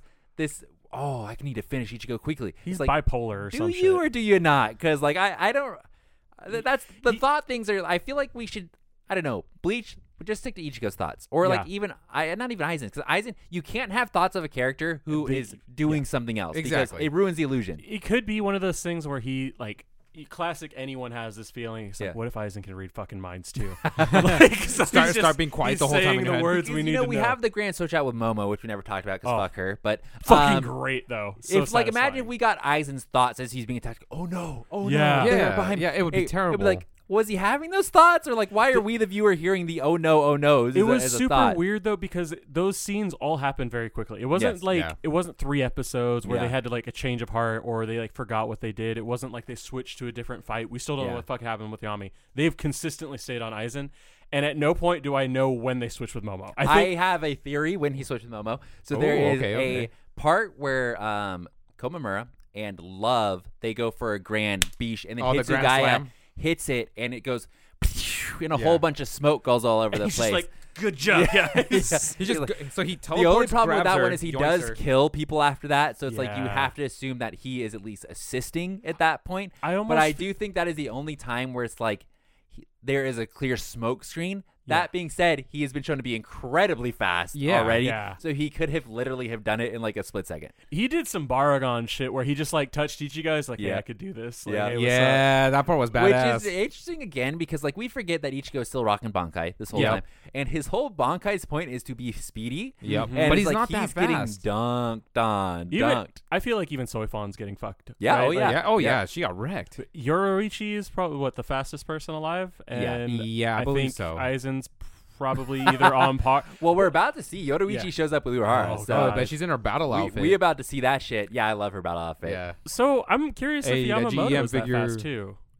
Oh, I need to finish Ichigo quickly. He's like, bipolar or do some you shit. or do you not? Because like I don't. That's the thought things are. I feel like we should. I don't know. Bleach. Just stick to Ichigo's thoughts, or like even not even Aizen, because Aizen, you can't have thoughts of a character who is doing something else because it ruins the illusion. It could be one of those things where he like. Classic. Anyone has this feeling. It's like, what if Aizen can read fucking minds too? Like, so start being quiet the whole time. Saying the words we need to know. We have the grand social chat with Momo, which we never talked about because fuck her. But fucking great though. So if like imagine if we got Aizen's thoughts as he's being attacked. Oh no! Oh no! Yeah, behind me. It would be terrible. It'd be like, was he having those thoughts, or like why are we the viewer hearing the oh no's? It was super weird though because those scenes all happened very quickly. It wasn't it wasn't 3 episodes where they had to like a change of heart or they like forgot what they did. It wasn't like they switched to a different fight. We still don't know what the fuck happened with Yami. They've consistently stayed on Aizen, and at no point do I know when they switched with Momo. I have a theory when he switched with Momo. So there is a part where Komamura and Love they go for a grand bish and then Hitsugaya hits it and it goes and a whole bunch of smoke goes all over the place. Just like, good job, guys. He just so he teleports. The only problem with that her, one is he does kill people after that, so it's like you have to assume that he is at least assisting at that point. But I do think that is the only time where it's like there is a clear smoke screen. That being said, he has been shown to be incredibly fast already. Yeah. So he could have literally have done it in like a split second. He did some Baragon shit where he just like touched Ichigo. He's like, hey, I could do this. Like, hey, that part was badass. Which is interesting again because like we forget that Ichigo is still rocking Bankai this whole time. And his whole Bankai's point is to be speedy. Yep. And but he's like, not that fast. getting dunked on. Dunked. I feel like even Soifon's getting fucked. Yeah. Right? Oh yeah. She got wrecked. Yoruichi is probably the fastest person alive. And I believe think so. Aizen's probably either on par. Well, we're about to see Yoruichi shows up with Urahara. But she's in her battle outfit. We about to see that shit. Yeah, I love her battle outfit. Yeah. So I'm curious if Yamamoto is that fast too.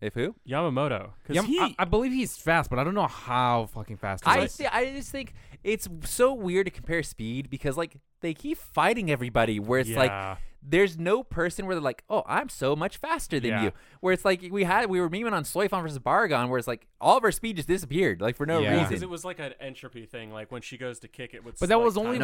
If who? Yamamoto. I believe he's fast, but I don't know how fucking fast he is. I just think it's so weird to compare speed because, like, they keep fighting everybody where it's like there's no person where they're like, oh, I'm so much faster than you. Where it's like we were memeing on Soifan versus Baragon where it's like all of our speed just disappeared, like, for no reason. Because it was like an entropy thing, like when she goes to kick it. But that was only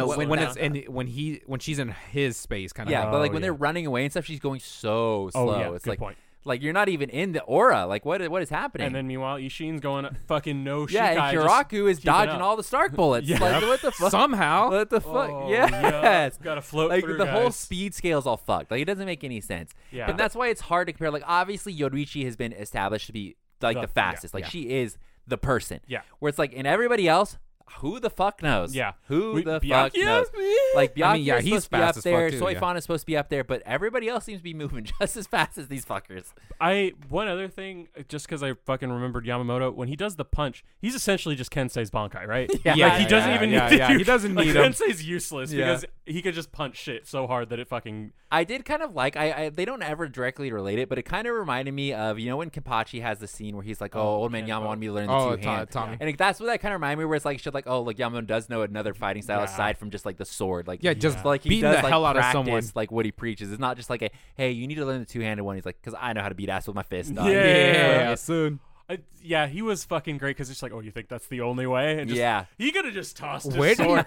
when she's in his space, kind of. Yeah, but like when they're running away and stuff, she's going so slow. Oh, yeah, it's good like. point. Like, you're not even in the aura. Like, what is happening? And then, meanwhile, Ishin's going fucking no Shikai. Yeah, and Kiraku is dodging all the Stark bullets. Like, what the fuck? Somehow. What the fuck? Oh, yes. Got to float like, through, the guys. whole speed scale's all fucked. Like, it doesn't make any sense. Yeah. But that's why it's hard to compare. Like, obviously, Yoruichi has been established to be, like, the fastest. Like, she is the person. Yeah. Where it's like, and everybody else, who the fuck knows? Yeah. Who the fuck knows? Like, Byakuya is supposed to be up there. Soifan is supposed to be up there. But everybody else seems to be moving just as fast as these fuckers. One other thing, just because I fucking remembered Yamamoto, when he does the punch, he's essentially just Kensei's Bankai, right? He doesn't even need to. He doesn't need him. Kensei's useless because he could just punch shit so hard that it fucking... I did kind of like, they don't ever directly relate it, but it kind of reminded me of, you know, when Kenpachi has the scene where he's like, old man Yama wanted me to learn the two-hand. Tommy. And that's what that kind of reminded me, where it's like, shit, like, oh, like, Yamamoto does know another fighting style aside from just, like, the sword. Like, just like, he beating does, the like, hell out of practice, someone. Like, what he preaches. It's not just like hey, you need to learn the two-handed one. He's like, because I know how to beat ass with my fist. Yeah, soon. He was fucking great because it's like, oh, you think that's the only way? And just, he could have just tossed his sword.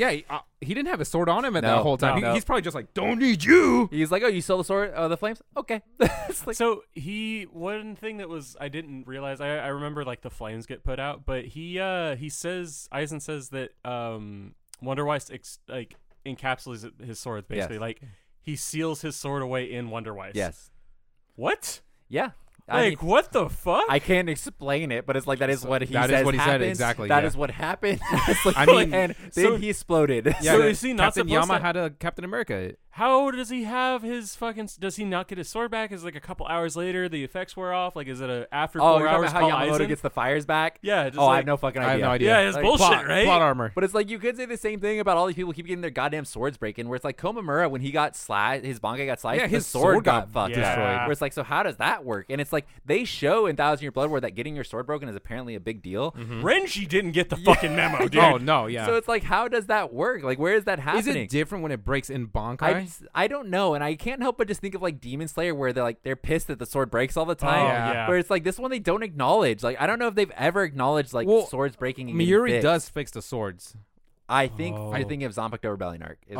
He didn't have his sword on him at that whole time. No. He's probably just like, don't need you. He's like, oh, you stole the sword? Oh, the flames? Okay. Like, so one thing that was, I didn't realize, I remember like the flames get put out, but he says, Aizen says that Wonder Weiss encapsulates his swords, basically. Like, he seals his sword away in Wonder Weiss. Yes. What? Yeah. Like, what the fuck? I can't explain it, but it's like that is what he says. That is what he happened. said, exactly. That is what happened. I mean, and then he exploded. Yeah, so is he not Captain supposed Yama to... had a Captain America. How does he have his fucking... Does he not get his sword back? Is it like a couple hours later the effects wear off? Like, is it after 4 hours? How Yamamoto gets the fires back? Yeah. Just I have no fucking idea. I have no idea. Yeah, it's like, bullshit, right? Plot armor. But it's like you could say the same thing about all these people who keep getting their goddamn swords breaking. Where it's like Komamura, when he got slashed, his Bankai got sliced, his sword got fucked destroyed. Where it's like, so how does that work? And it's like they show in Thousand Year Blood War that getting your sword broken is apparently a big deal. Renji didn't get the fucking memo, dude. Oh no, yeah. So it's like, how does that work? Like, where is that happening? Is it different when it breaks in Bankai? I don't know, and I can't help but just think of like Demon Slayer, where they're pissed that the sword breaks all the time. Yeah. Where it's like this one they don't acknowledge. Like, I don't know if they've ever acknowledged like swords breaking. And Miuri does fix the swords. I think I think of Zanpakuto Rebellion Arc. Is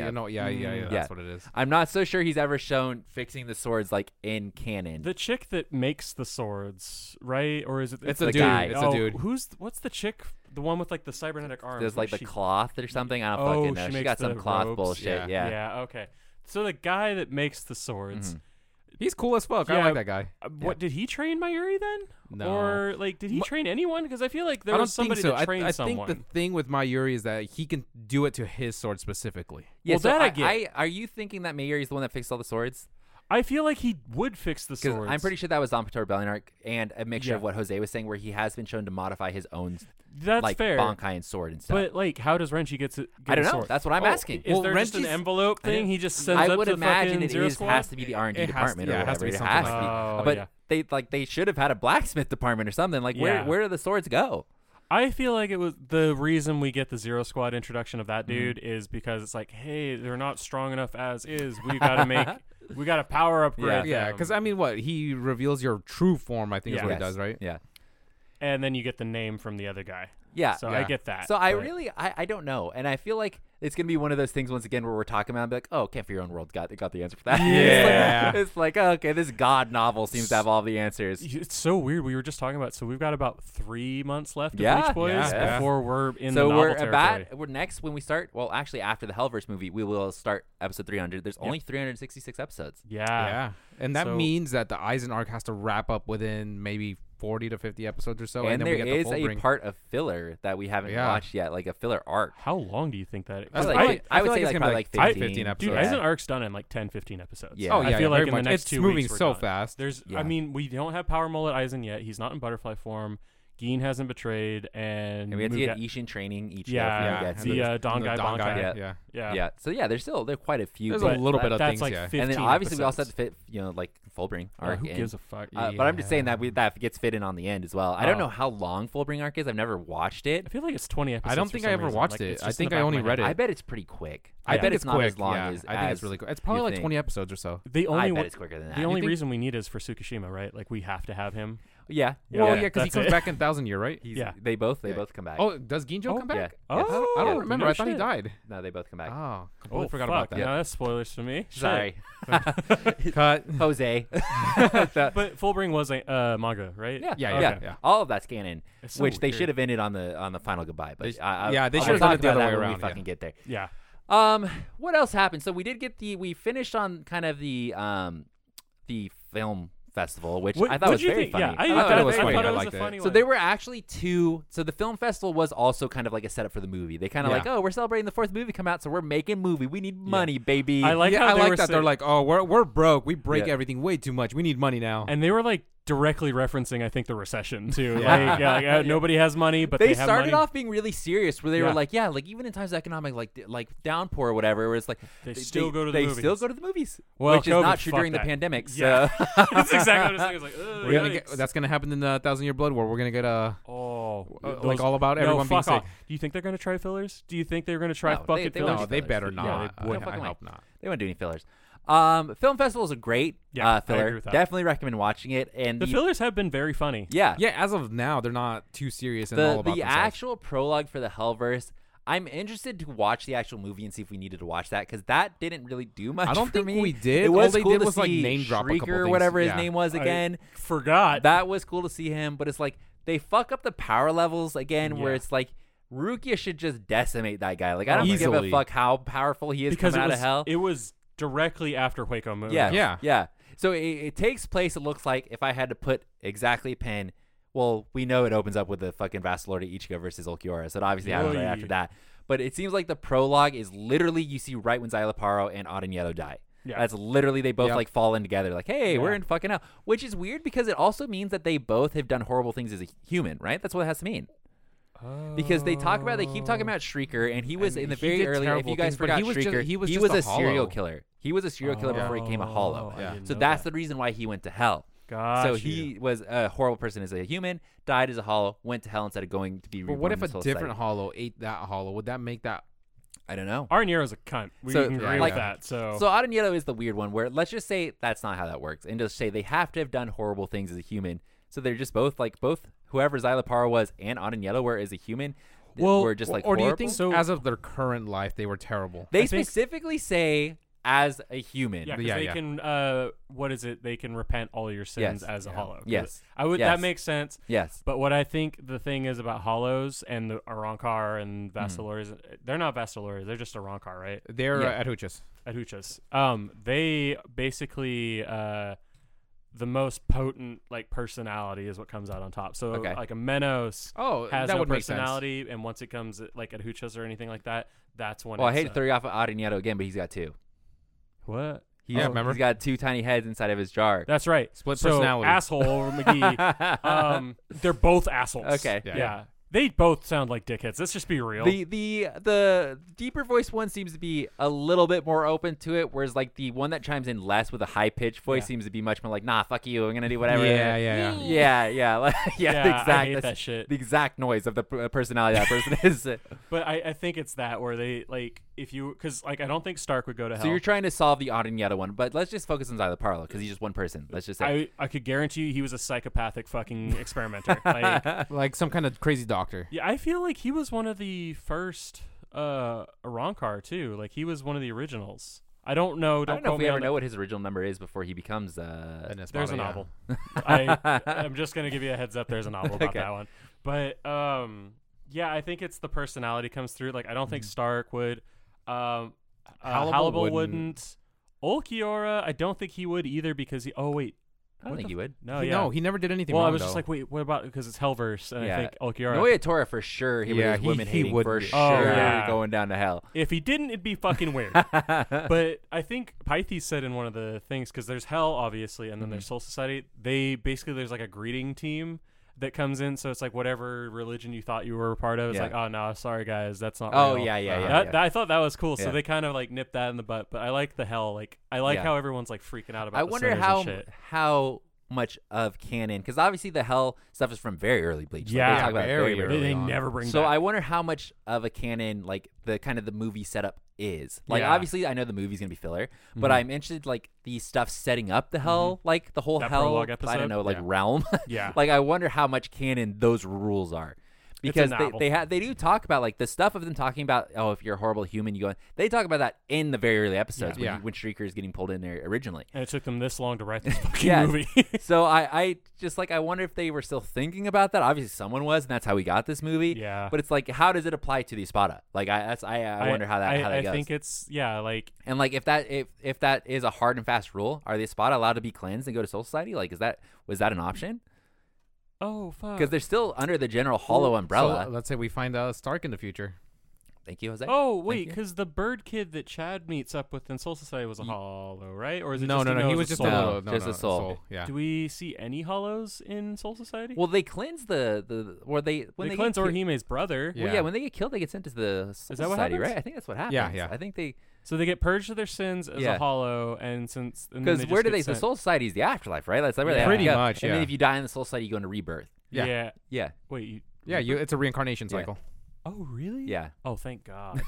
that's what it is. I'm not so sure he's ever shown fixing the swords like in canon. The chick that makes the swords, right? Or is it? It's a dude. guy. It's a dude. What's the chick? The one with like the cybernetic arms. There's like the cloth or something. I don't fucking know. She got some cloth ropes. bullshit. Yeah. Okay. So the guy that makes the swords. He's cool as fuck. I like that guy. What did he train Mayuri then? No. Or like, did he train anyone? Because I feel like there was somebody that trained someone. I think the thing with Mayuri is that he can do it to his sword specifically. Yeah, well, so that I get. Are you thinking that Mayuri is the one that fixed all the swords? I feel like he would fix the swords. I'm pretty sure that was Zanpakuto Rebellion Arc and a mixture of what Jose was saying, where he has been shown to modify his own. That's like, fair. Bankai and sword and stuff. But like, how does Renji get I don't know. sword? That's what I'm asking. Is there just an envelope thing? He just sends I up would to imagine fucking Zero it Squad? has to be the R&D department or whatever. It has to be it something has like to be. But they should have had a blacksmith department or something. Like where do the swords go? I feel like it was the reason we get the Zero Squad introduction of that dude is because it's like, hey, they're not strong enough as is. We got to power upgrade. Yeah, because I mean, he reveals your true form. I think is what he does, right? Yeah. And then you get the name from the other guy. Yeah. So I get that. So I don't know. And I feel like it's going to be one of those things once again where we're talking about, like, oh, Camp for Your Own World got the answer for that. Yeah. It's like, oh, okay, this God novel seems to have all the answers. It's so weird. We were just talking about, so we've got about 3 months left of Yeah. Bleach Boys before we're in the So novel territory. we're next when we start, well, actually after the Hellverse movie, we will start episode 300. There's only 366 episodes. Yeah. And that means that the Aizen arc has to wrap up within maybe 40 to 50 episodes or so. And then there we get is the a part of filler that we haven't watched yet, like a filler arc. How long do you think that is? I would say like probably like 15 episodes. Dude, Aizen arc's done in like 10, 15 episodes. Yeah. Oh, yeah. I feel like in much. the next it's 2 moving weeks so we're done. fast. I mean, we don't have Power Mullet Aizen yet. He's not in butterfly form. Geen hasn't betrayed, and we have to get Ishin training each the Dongai Bankai. Yeah. So there's quite a few. There's a little bit of things, like 15 and then obviously episodes. we also have to fit, like Fullbring arc. Who gives a fuck? But I'm just saying that gets fit in on the end as well. I don't know how long Fullbring arc is. I've never watched it. I feel like it's 20 episodes. I don't think I ever watched it. I think I only read it. I bet it's pretty quick. I bet it's it's not quick. as long as I think it's really quick. It's probably like 20 episodes or so. I bet it's quicker than that. The only reason we need is for Tsukishima, right? Like we have to have him. Yeah. Well, yeah, because he comes back in 1,000 Year, right? They both come back. Oh, does Ginjo come back? Yeah. Oh, I don't remember. I thought he died. No, they both come back. Oh, completely forgot about that. No, that's spoilers for me. Sorry. Cut. Jose. But Fullbring was a manga, right? Yeah. All of that's canon, so which they weird. should have ended on the final goodbye. But they should have done it the other way when around. we fucking get there. Yeah. What else happened? So we did get we finished on kind of the film festival, which I thought was very funny. Yeah, I thought it was funny. I I liked a it. funny So one. there were actually two. So the film festival was also kind of like a setup for the movie. They kind of like, oh, we're celebrating the 4th movie come out, so we're making movie. We need money, baby. I like how I they like were that. They're like, oh, we're broke. We break Yeah. everything way too much. We need money now. and they were like directly referencing, I think, the recession too. Like, nobody has money, but they have started money. off being really serious, where they were like, like even in times of economic like downpour or whatever, where it's like They still go to the movies. They still go to the movies, Well, which is COVID, not true fuck during the that. pandemic. So Yeah. That's exactly what I was saying. We're gonna get, that's gonna happen in the 1,000 Year Blood War. We're gonna get like all about everyone being fuck off. sick. Do you think they're gonna try fillers? Do you think they're gonna try No, bucket they fillers? won't No, they fillers. better Yeah, not. they wouldn't. I hope not. they wouldn't do any fillers. Film festivals are great. Yeah, I filler. agree with that. Definitely recommend watching it. And The fillers have been very funny. yeah, Yeah, as of now, they're not too serious and all the about themselves. actual prologue for the Hellverse. I'm interested to watch the actual movie and see if we needed to watch that, because that didn't really do much. I don't for think me. we did. It was All they cool did to was, like, see name drop a couple Shrieker or things. whatever his Yeah. name was again. Forgot. That was cool to see him, but it's like they fuck up the power levels again, where Yeah. it's like Rukia should just decimate that guy. Like I don't give a Easily. fuck how powerful he is because coming out of hell. it was directly after Hueco Moon. Yeah. So it takes place. It looks like, if I had to put exactly a pin, well, we know it opens up with the fucking Vassalorda Ichigo versus Ulquiorra, so it obviously happens right after that. But it seems like the prologue is literally you see right when Xyloparo and Audinetto die. Yeah. That's literally they both like fall in together, like, hey, we're in fucking hell, which is weird because it also means that they both have done horrible things as a human, right? That's what it has to mean. Because they keep talking about Shrieker, and he was in the he very did early. If terrible you guys things, but forgot he was just- Shrieker, he was he just was a a serial hollow. killer. He was a serial killer before he became a hollow. I didn't So know that's that. the reason why he went to hell. Got So you. he was a horrible person as a human, died as a hollow, went to hell instead of going to be But reborn what if in a this whole different society. hollow ate that hollow? Would that make that? I don't know. Arniero's a cunt. We So, can agree like- with that. So Audinetto is the weird one where let's just say that's not how that works, and just say they have to have done horrible things as a human. So they're just both whoever Xyloparo was and Audinetto were as a human. Were just like or do you horrible. think So- as of their current life they were terrible? They I think- specifically say as a human. yeah, 'cause Yeah, they yeah. can. What is it? They can repent all your sins Yes. as a hollow. Yes. I would. Yes. That makes sense. Yes. But what I think the thing is about hollows and the Arrancar and Vassalores, they're not Vassalores. They're just Arrancar, right? They're Yeah. Adhuchas. Adhuchas. They basically the most potent personality is what comes out on top. So Okay. like a Menos Oh, has that no would make sense. personality, and once it comes like Adhuchas or anything like that, that's when. Well, I it's, hate to throw you off of Audinetto again, but he's got two. what? Yeah, remember? He's got two tiny heads inside of his jar. That's right. Split so personality. asshole or McGee. They're both assholes. Okay. Yeah. They both sound like dickheads. Let's just be real. The deeper voice one seems to be a little bit more open to it, whereas like the one that chimes in less with a high pitched voice seems to be much more like, nah, fuck you, I'm gonna do whatever. Yeah. Yeah. The exact I hate that shit. The exact noise of the personality that person is. But I think it's that where they if you because I don't think Stark would go to hell. So you're trying to solve the Audinetto one, but let's just focus on Xyloparo because he's just one person. Let's just say. I could guarantee you he was a psychopathic fucking experimenter. Like some kind of crazy doctor. Yeah, I feel like he was one of the first Arrancar too. Like he was one of the originals. I don't know. I don't know if quote we me ever on know what his original number is before he becomes. There's a novel. I'm just gonna give you a heads up. There's a novel about Okay. that one. But yeah, I think it's the personality comes through. Like I don't think Stark would. Hannibal wouldn't. Ulquiorra, I don't think he would either because he. Oh wait. I don't think he would. No, No, he never did anything Well, wrong, I was though. just like, wait, what about because it's Hellverse and Yeah. I think Ulquiorra. Noia Tora for sure. He Yeah, was women he hating would for be. sure. Oh, yeah. Going down to hell. If he didn't, it'd be fucking weird. But I think Pythes said in one of the things because there's Hell obviously, and then there's Soul Society. They basically there's like a greeting team that comes in. So it's like whatever religion you thought you were a part of. It's like, oh no, sorry guys, that's not. Oh real. yeah. I thought that was cool. So they kind of like nipped that in the butt. But I like the hell. Like I like how everyone's like freaking out about. I wonder how much of canon, because obviously the hell stuff is from very early Bleach. Yeah, they talk about very early. They never bring. So back. I wonder how much of a canon like the kind of the movie setup is. Like obviously I know the movie's gonna be filler, but I'm interested like the stuff setting up the hell, like the whole that hell. episode? I don't know, like realm. Yeah. Like I wonder how much canon those rules are. Because they do talk about like the stuff of them talking about, oh, if you're a horrible human, you go. They talk about that in the very early episodes when Shrieker is getting pulled in there originally. And it took them this long to write this fucking movie. So I just like I wonder if they were still thinking about that. Obviously, someone was, and that's how we got this movie. Yeah. But it's like, how does it apply to the Espada? Like I wonder how that goes. I think it's like and like if that is a hard and fast rule, are the Espada allowed to be cleansed and go to Soul Society? Like was that an option? Oh, fuck. Because they're still under the general Hollow umbrella. So let's say we find Stark in the future. Thank you, Jose. Oh, wait, because the bird kid that Chad meets up with in Soul Society was a Hollow, right? Or is it no, he was just a soul. Yeah. Do we see any Hollows in Soul Society? Well, they cleanse when they cleanse Orihime's brother. Yeah. Well, when they get killed, they get sent to the Soul Society, right? I think that's what happens. Yeah. I think they. So they get purged of their sins as a Hollow, and because where do they? The Soul Society is the afterlife, right? That's where they pretty much. And then if you die in the Soul Society, you go into rebirth. Yeah. Wait. It's a reincarnation cycle. Oh, really? Yeah. Oh, thank God.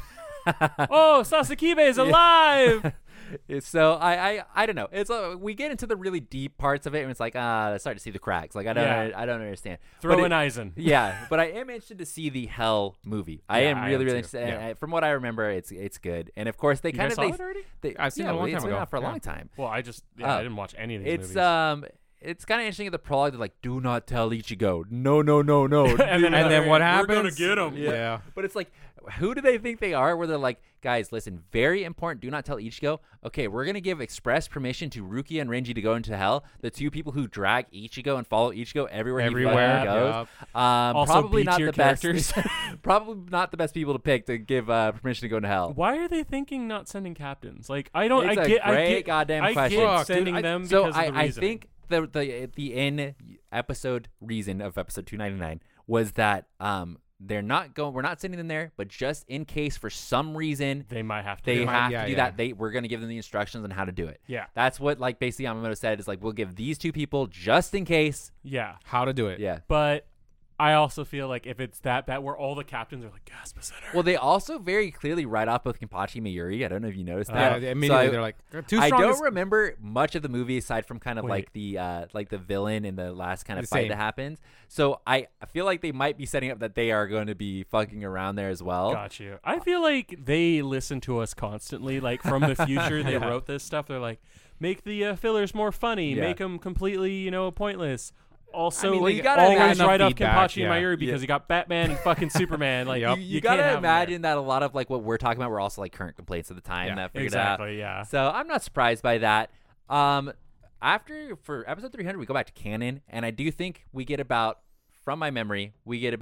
Oh, Sasakibe is alive. So I don't know. It's we get into the really deep parts of it, and it's like I start to see the cracks. Like I don't understand. Throw in Aizen. Yeah, but I am interested to see the Hell movie. I am really interested. And from what I remember, it's good. And of course they kind of saw it already? I've seen it a long time ago. For a long time. Well, I didn't watch any of these movies. It's kind of interesting at the prologue. They're like, "Do not tell Ichigo." No. and then what happens? We're gonna get him. Yeah. But it's like, who do they think they are? Where they're like, guys, listen, very important. Do not tell Ichigo. Okay, we're gonna give express permission to Rukia and Renji to go into hell. The two people who drag Ichigo and follow Ichigo everywhere he goes. Also, probably not the characters. best. Probably not the best people to pick to give permission to go into hell. Why are they thinking not sending captains? Like I don't. It's I a get. great goddamn question. I get sending them so because of the I reasoning. think the end episode reason of episode 299 was that we're not sending them there, but just in case for some reason they might have to do that. We're going to give them the instructions on how to do it. Yeah. That's what like basically Yamamoto said is like we'll give these two people just in case. Yeah. How to do it. Yeah. But I also feel like if it's that bad where all the captains are like Gaspa Center. Well, they also very clearly write off both Kenpachi and Mayuri. I don't know if you noticed that. Immediately they're like, I don't remember much of the movie aside from kind of like the villain in the last kind of fight that happens. So I feel like they might be setting up that they are going to be fucking around there as well. Got you. I feel like they listen to us constantly. Like from the future, they wrote this stuff. They're like, make the fillers more funny, make them completely, pointless. Also, you gotta always write off Kenpachi and Mayuri because you got Batman and fucking Superman. Like, you gotta imagine that a lot of like what we're talking about were also like current complaints at the time that figured out. Yeah. So I'm not surprised by that. For episode 300, we go back to canon, and I do think we get about, from my memory,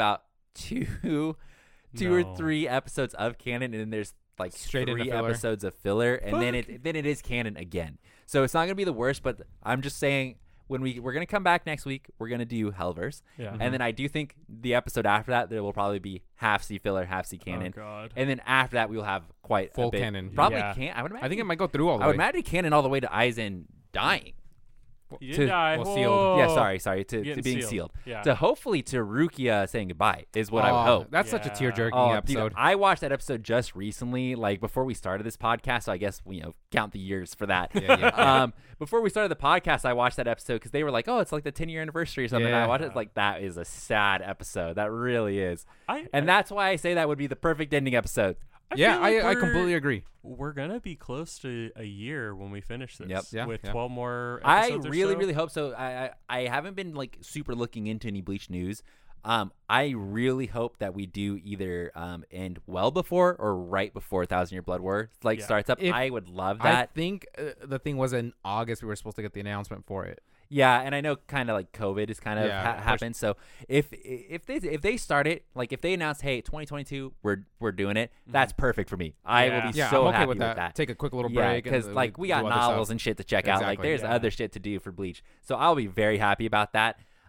two or three episodes of canon, and then there's like straight 3 episodes of filler, and then it is canon again. So it's not gonna be the worst, but I'm just saying. When we're going to come back next week, we're going to do Hellverse. Yeah. And then I do think the episode after that, there will probably be half C filler, half C canon. Oh, God. And then after that, we will have quite full a bit. canon. Probably can't. I would imagine. I think it might go through all the way. I would imagine canon all the way to Aizen dying. He did die. Well, sealed. Yeah, sorry. To being sealed. Yeah. So hopefully to Rukia saying goodbye is what I would hope. That's such a tear-jerking episode. Dude, I watched that episode just recently, like before we started this podcast. So I guess count the years for that. Before we started the podcast, I watched that episode because they were like, "Oh, it's like the 10-year anniversary or something." And I watched it. It's like that is a sad episode. That really is. That's why I say that would be the perfect ending episode. I completely agree. We're gonna be close to a year when we finish this. Yep. Yeah, with 12 more I episodes really hope so. I haven't been like super looking into any Bleach news. I really hope that we do either end well before or right before 1,000 Year Blood War starts up. I would love that. I think the thing was in August we were supposed to get the announcement for it. Yeah, and I know kind of like COVID has kind of happened. So if they start it, like if they announce, hey, 2022, we're doing it, that's perfect for me. I will be so I'm okay happy with that. Take a quick little break. Because like we got novels and shit to check out. Like there's other shit to do for Bleach. So I'll be very happy about that.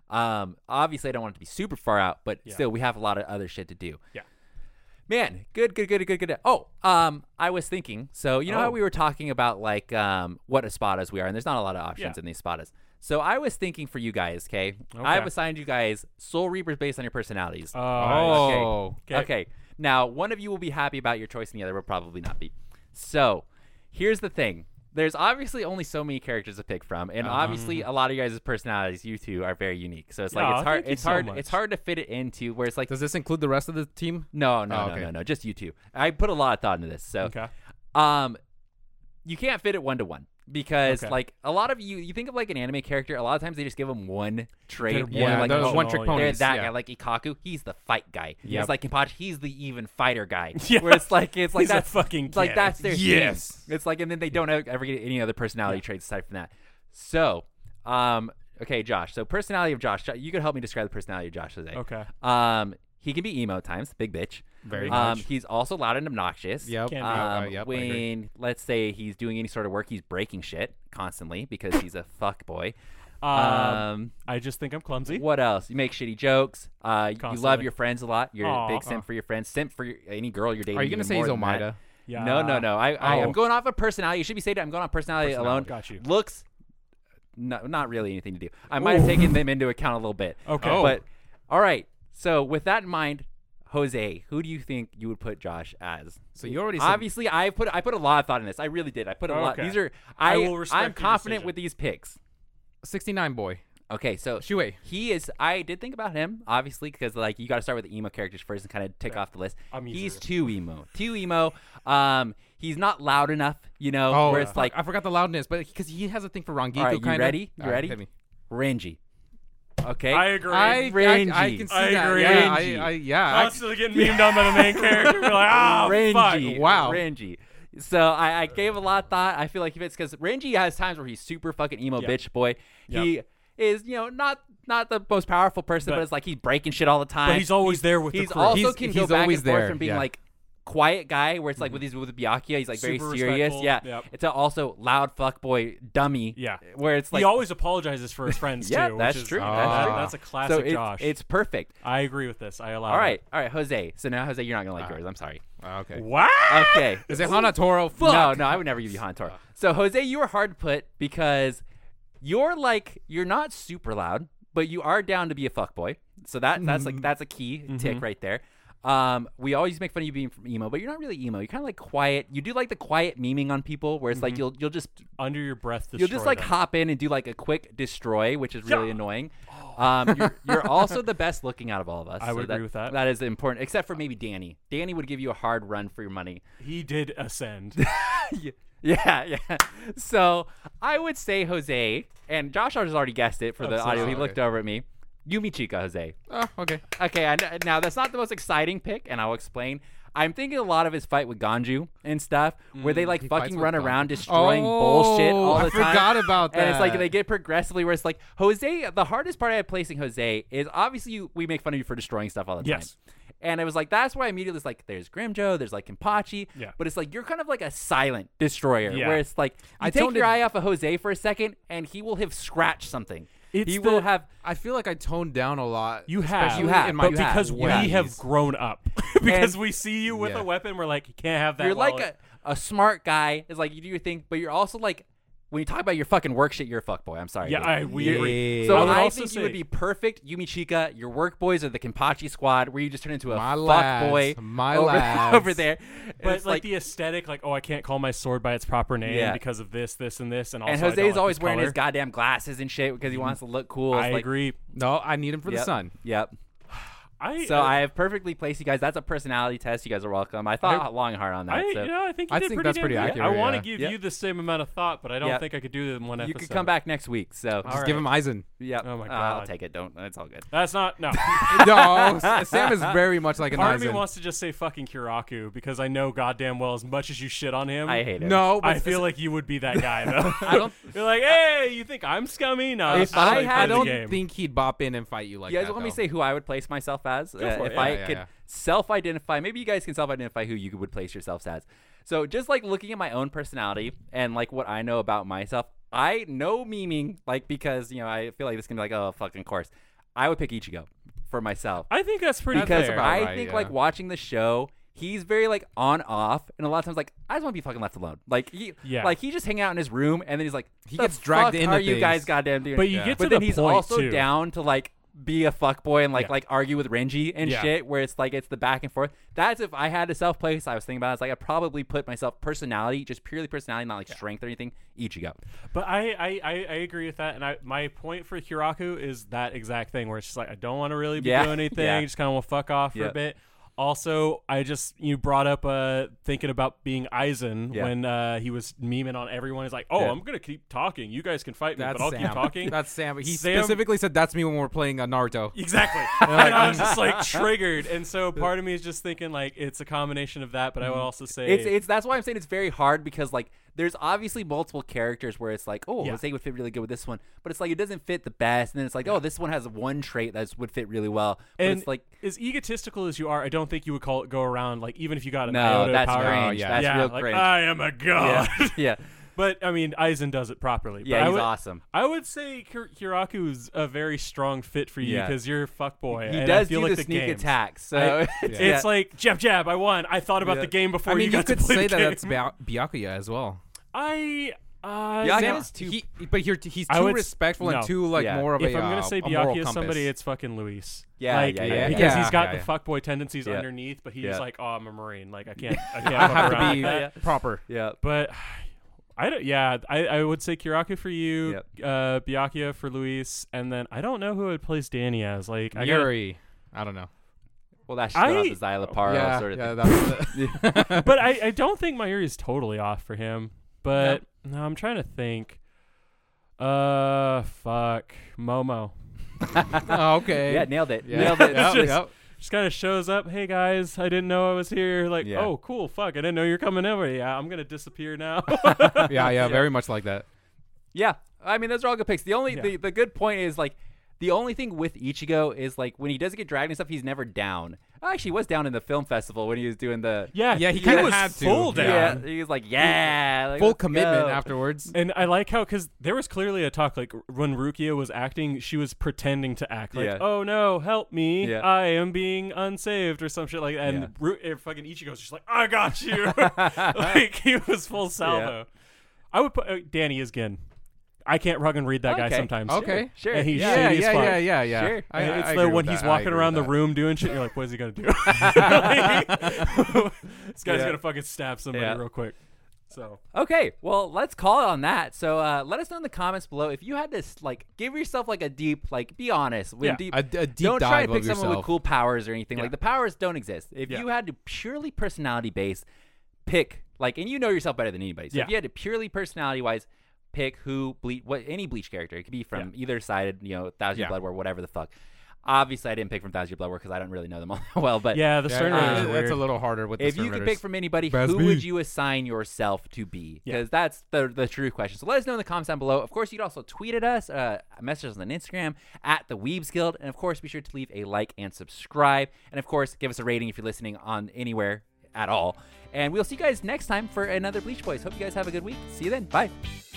Obviously, I don't want it to be super far out, but still, we have a lot of other shit to do. Yeah. Man, good. Oh, I was thinking. So you know how we were talking about like what espadas we are, and there's not a lot of options in these espadas. So I was thinking for you guys, okay? I've assigned you guys Soul Reapers based on your personalities. Okay. Now, one of you will be happy about your choice, and the other will probably not be. So here's the thing. There's obviously only so many characters to pick from, and obviously a lot of you guys' personalities, you two, are very unique. So it's like it's hard to fit it into where it's like. Does this include the rest of the team? No, just you two. I put a lot of thought into this. So you can't fit it 1-to-1 because like a lot of you think of like an anime character. A lot of times they just give them one trait. One trick ponies. That guy, like Ikaku, he's the fight guy. It's like Kenpachi, he's the even fighter guy. Yeah. Where it's like he's that's a fucking kid. like that's their thing. It's like, and then they don't ever get any other personality traits aside from that. So, okay, Josh. So personality of Josh. You could help me describe the personality of Josh today. Okay. He can be emo at times, big bitch. Very much. He's also loud and obnoxious. Yep. When let's say he's doing any sort of work, he's breaking shit constantly because he's a fuck boy. I just think I'm clumsy. What else? You make shitty jokes. You love your friends a lot. You're a big simp for your friends. Simp for any girl you're dating. Are you gonna say he's Omaida? Yeah. No. I'm going off of personality. You should be saying I'm going on personality alone. Got you. Looks. No, not really anything to do. I might have taken them into account a little bit. Okay. But all right. So with that in mind, Jose, who do you think you would put Josh as? So you already said obviously I put a lot of thought in this. I really did. I put a lot. These are I'm confident with these picks. 69 boy. Okay, so Shuei. He is. I did think about him obviously because like you got to start with the emo characters first and kind of tick off the list. He's too emo. He's not loud enough. Where it's like I forgot the loudness, but because he has a thing for Rangiku. All right, you ready? You ready? Hit me. Renji. Okay. I agree. Renji. I can see I that. agree. Yeah. Constantly getting memed on by the main character. We're like, Renji. fuck. Wow. Renji. So I gave a lot of thought. I feel like if it's because Renji has times where he's super fucking emo bitch boy. He is, not the most powerful person, but it's like he's breaking shit all the time. But he's always there with the crew. Also can go back and forth there. from being like quiet guy where it's like with Byakuya, he's like Super very serious. respectful. Yeah. Yep. It's also loud fuckboy dummy. Yeah. Where it's like he always apologizes for his friends yeah, too. that's true. That's a classic Josh. It's perfect. I agree with this. I allow it. All right, Jose. So now Jose, you're not gonna like yours. I'm sorry. Okay. What? Okay. Is it Hanatoro? Fuck. No, I would never give you Hanatoro. So Jose, you were hard to put because you're not super loud, but you are down to be a fuckboy. So that's a key tick right there. We always make fun of you being from emo, but you're not really emo. You're kind of like quiet. You do like the quiet memeing on people, where it's like you'll just under your breath. You'll just like hop in and do like a quick destroy, which is really annoying. You're also the best looking out of all of us. I would agree with that. That is important, except for maybe Danny. Danny would give you a hard run for your money. He did ascend. Yeah. So I would say Jose, and Josh has already guessed it for the audio. He looked over at me. Yumi Chika, Jose. Oh, okay. Okay, now that's not the most exciting pick, and I'll explain. I'm thinking a lot of his fight with Ganju and stuff, where they like fucking run around destroying bullshit all the time. I forgot about that. And it's like they get progressively where it's like Jose. The hardest part I had placing Jose is obviously we make fun of you for destroying stuff all the time. Yes. And it was like that's why I immediately was like, there's Grimjo, there's like Kenpachi, but it's like you're kind of like a silent destroyer, where it's like you take your eye off of Jose for a second, and he will have scratched something. Will have. I feel like I toned down a lot. You have, but because we have grown up. Because we see you with a weapon, we're like, you can't have that. You're like a smart guy. It's like you do your thing, but you're also like. When you talk about your fucking work shit, you're a fuckboy. I'm sorry. Yeah, we agree. So I think you would be perfect, Yumi Chika. Your work boys are the Kenpachi squad, where you just turn into a fuckboy over there. But it's like the aesthetic, like, I can't call my sword by its proper name because of this, and this, and also. And Jose's always wearing his goddamn glasses and shit because he wants to look cool. I agree. No, I need him for the sun. Yep. I have perfectly placed you guys. That's a personality test. You guys are welcome. I thought long and hard on that. I think that's pretty accurate. I want to give you the same amount of thought, but I don't think I could do it in one episode. You could come back next week. So just give him Aizen. Yep. Oh my god. I'll take it. Don't. It's all good. That's not no. No, Sam is very much like an Aizen. Part of me wants to just say fucking Kiraku because I know goddamn well as much as you shit on him. I hate him. No, I feel like you would be that guy though. You're like, hey, you think I'm scummy? No, I don't think he'd bop in and fight you like that. You guys want me to say who I would place myself as? If I could self-identify, maybe you guys can self-identify who you would place yourselves as. So just like looking at my own personality and like what I know about myself, I know memeing, like because I feel like this can be like, oh fucking course. I would pick Ichigo for myself. I think that's pretty fair. I think like watching the show, he's very like on off, and a lot of times like I just want to be fucking left alone. Like he just hang out in his room, and then he's like, he gets dragged into things. You guys goddamn doing? But you get to then the he's point also too. down to like be a fuckboy and like argue with Renji and shit, where it's like it's the back and forth. That's if I had to self place. I was thinking about it, it's like I'd probably put myself personality, just purely personality, not like strength or anything. Ichigo. But I agree with that, and my point for Hiraku is that exact thing where it's just like I don't want to really be doing anything, just kind of want to fuck off for a bit. Also, you brought up thinking about being Aizen when he was memeing on everyone. He's like, I'm going to keep talking. You guys can fight me, but I'll keep talking. That's Sam. He specifically said that's me when we're playing Naruto. Exactly. And I was just like triggered. And so part of me is just thinking like it's a combination of that, but I would also say it's that's why I'm saying it's very hard because like there's obviously multiple characters where it's like, Jose would fit really good with this one, but it's like it doesn't fit the best. And then it's like, this one has one trait that would fit really well. But and it's like as egotistical as you are, I don't think you would go around like even if you got an no, iota that's power. cringe. That's real like, cringe. I am a god. Yeah. But I mean, Aizen does it properly. Yeah, but he's awesome. I would say Hiraku's a very strong fit for you because you're a fuckboy. He and does I feel do like the sneak attacks. So it's like jab. I won. I thought about the game before you got to play the game. I mean, you could say that that's Byakuya as well. Byakuya's too, but he's too respectful and too like more of if a. I'm gonna say Byakuya is somebody, it's fucking Luis. Yeah, because he's got the fuckboy tendencies underneath, but he's like, I'm a Marine. Like I can't have to be proper. Yeah, but I would say Kiraku for you, Byakuya for Luis, and then I don't know who would place Danny as. Like Yuri. I don't know. Well, that's just the Xyloparo sort of thing. But I don't think Mayuri is totally off for him. But no, I'm trying to think. Fuck. Momo. Okay. Yeah, nailed it. Nailed it. Just kind of shows up. Hey guys, I didn't know I was here. Like, oh, cool. Fuck, I didn't know you're coming over. Yeah, I'm gonna disappear now. yeah, very much like that. Yeah, I mean those are all good picks. The only the good point is like the only thing with Ichigo is like when he does get dragged and stuff, he's never down. Actually, he was down in the film festival when he was doing the he kind of had to full down. Yeah, he was like full commitment afterwards. And I like how because there was clearly a talk like when Rukia was acting, she was pretending to act like, oh no, help me, I am being unsaved or some shit like that. And fucking Ichigo's just like, I got you. Like he was full salvo. I would put Danny Isgen. I can't fucking read that guy sometimes. Okay, sure. And he's shady as fuck. Yeah. Sure. It's the when he's walking around the room doing shit, you're like, what is he gonna do? This guy's gonna fucking stab somebody real quick. So okay, well, let's call it on that. So let us know in the comments below if you had to like give yourself like a deep, like be honest, a deep don't try to pick someone with cool powers or anything. Like the powers don't exist. If you had to purely personality based pick, like, and you know yourself better than anybody. So if you had to purely personality wise pick who any Bleach character, it could be from either side, 1,000 Year Blood War, whatever the fuck. Obviously, I didn't pick from 1,000 Year Blood War because I don't really know them all that well. But the Stern Ritters are that's a little harder with. If you could pick from anybody, who would you assign yourself to be? Because that's the true question. So let us know in the comments down below. Of course, you can also tweet at us, message us on Instagram at the Weebs Guild, and of course, be sure to leave a like and subscribe, and of course, give us a rating if you're listening on anywhere at all. And we'll see you guys next time for another Bleach Boys. Hope you guys have a good week. See you then. Bye.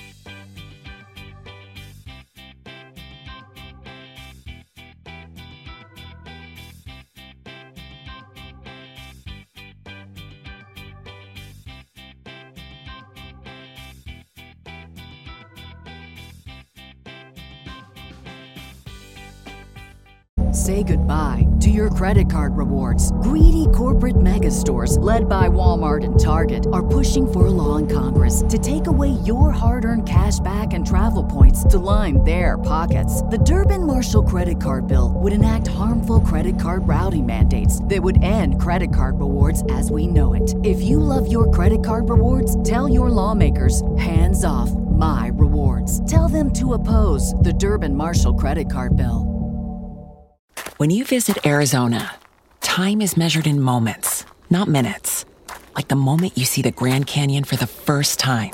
Say goodbye to your credit card rewards. Greedy corporate mega stores, led by Walmart and Target, are pushing for a law in Congress to take away your hard-earned cash back and travel points to line their pockets. The Durbin-Marshall credit card bill would enact harmful credit card routing mandates that would end credit card rewards as we know it. If you love your credit card rewards, tell your lawmakers, hands off my rewards. Tell them to oppose the Durbin-Marshall credit card bill. When you visit Arizona, time is measured in moments, not minutes. Like the moment you see the Grand Canyon for the first time.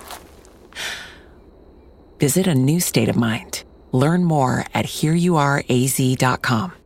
Visit a new state of mind. Learn more at hereyouareaz.com.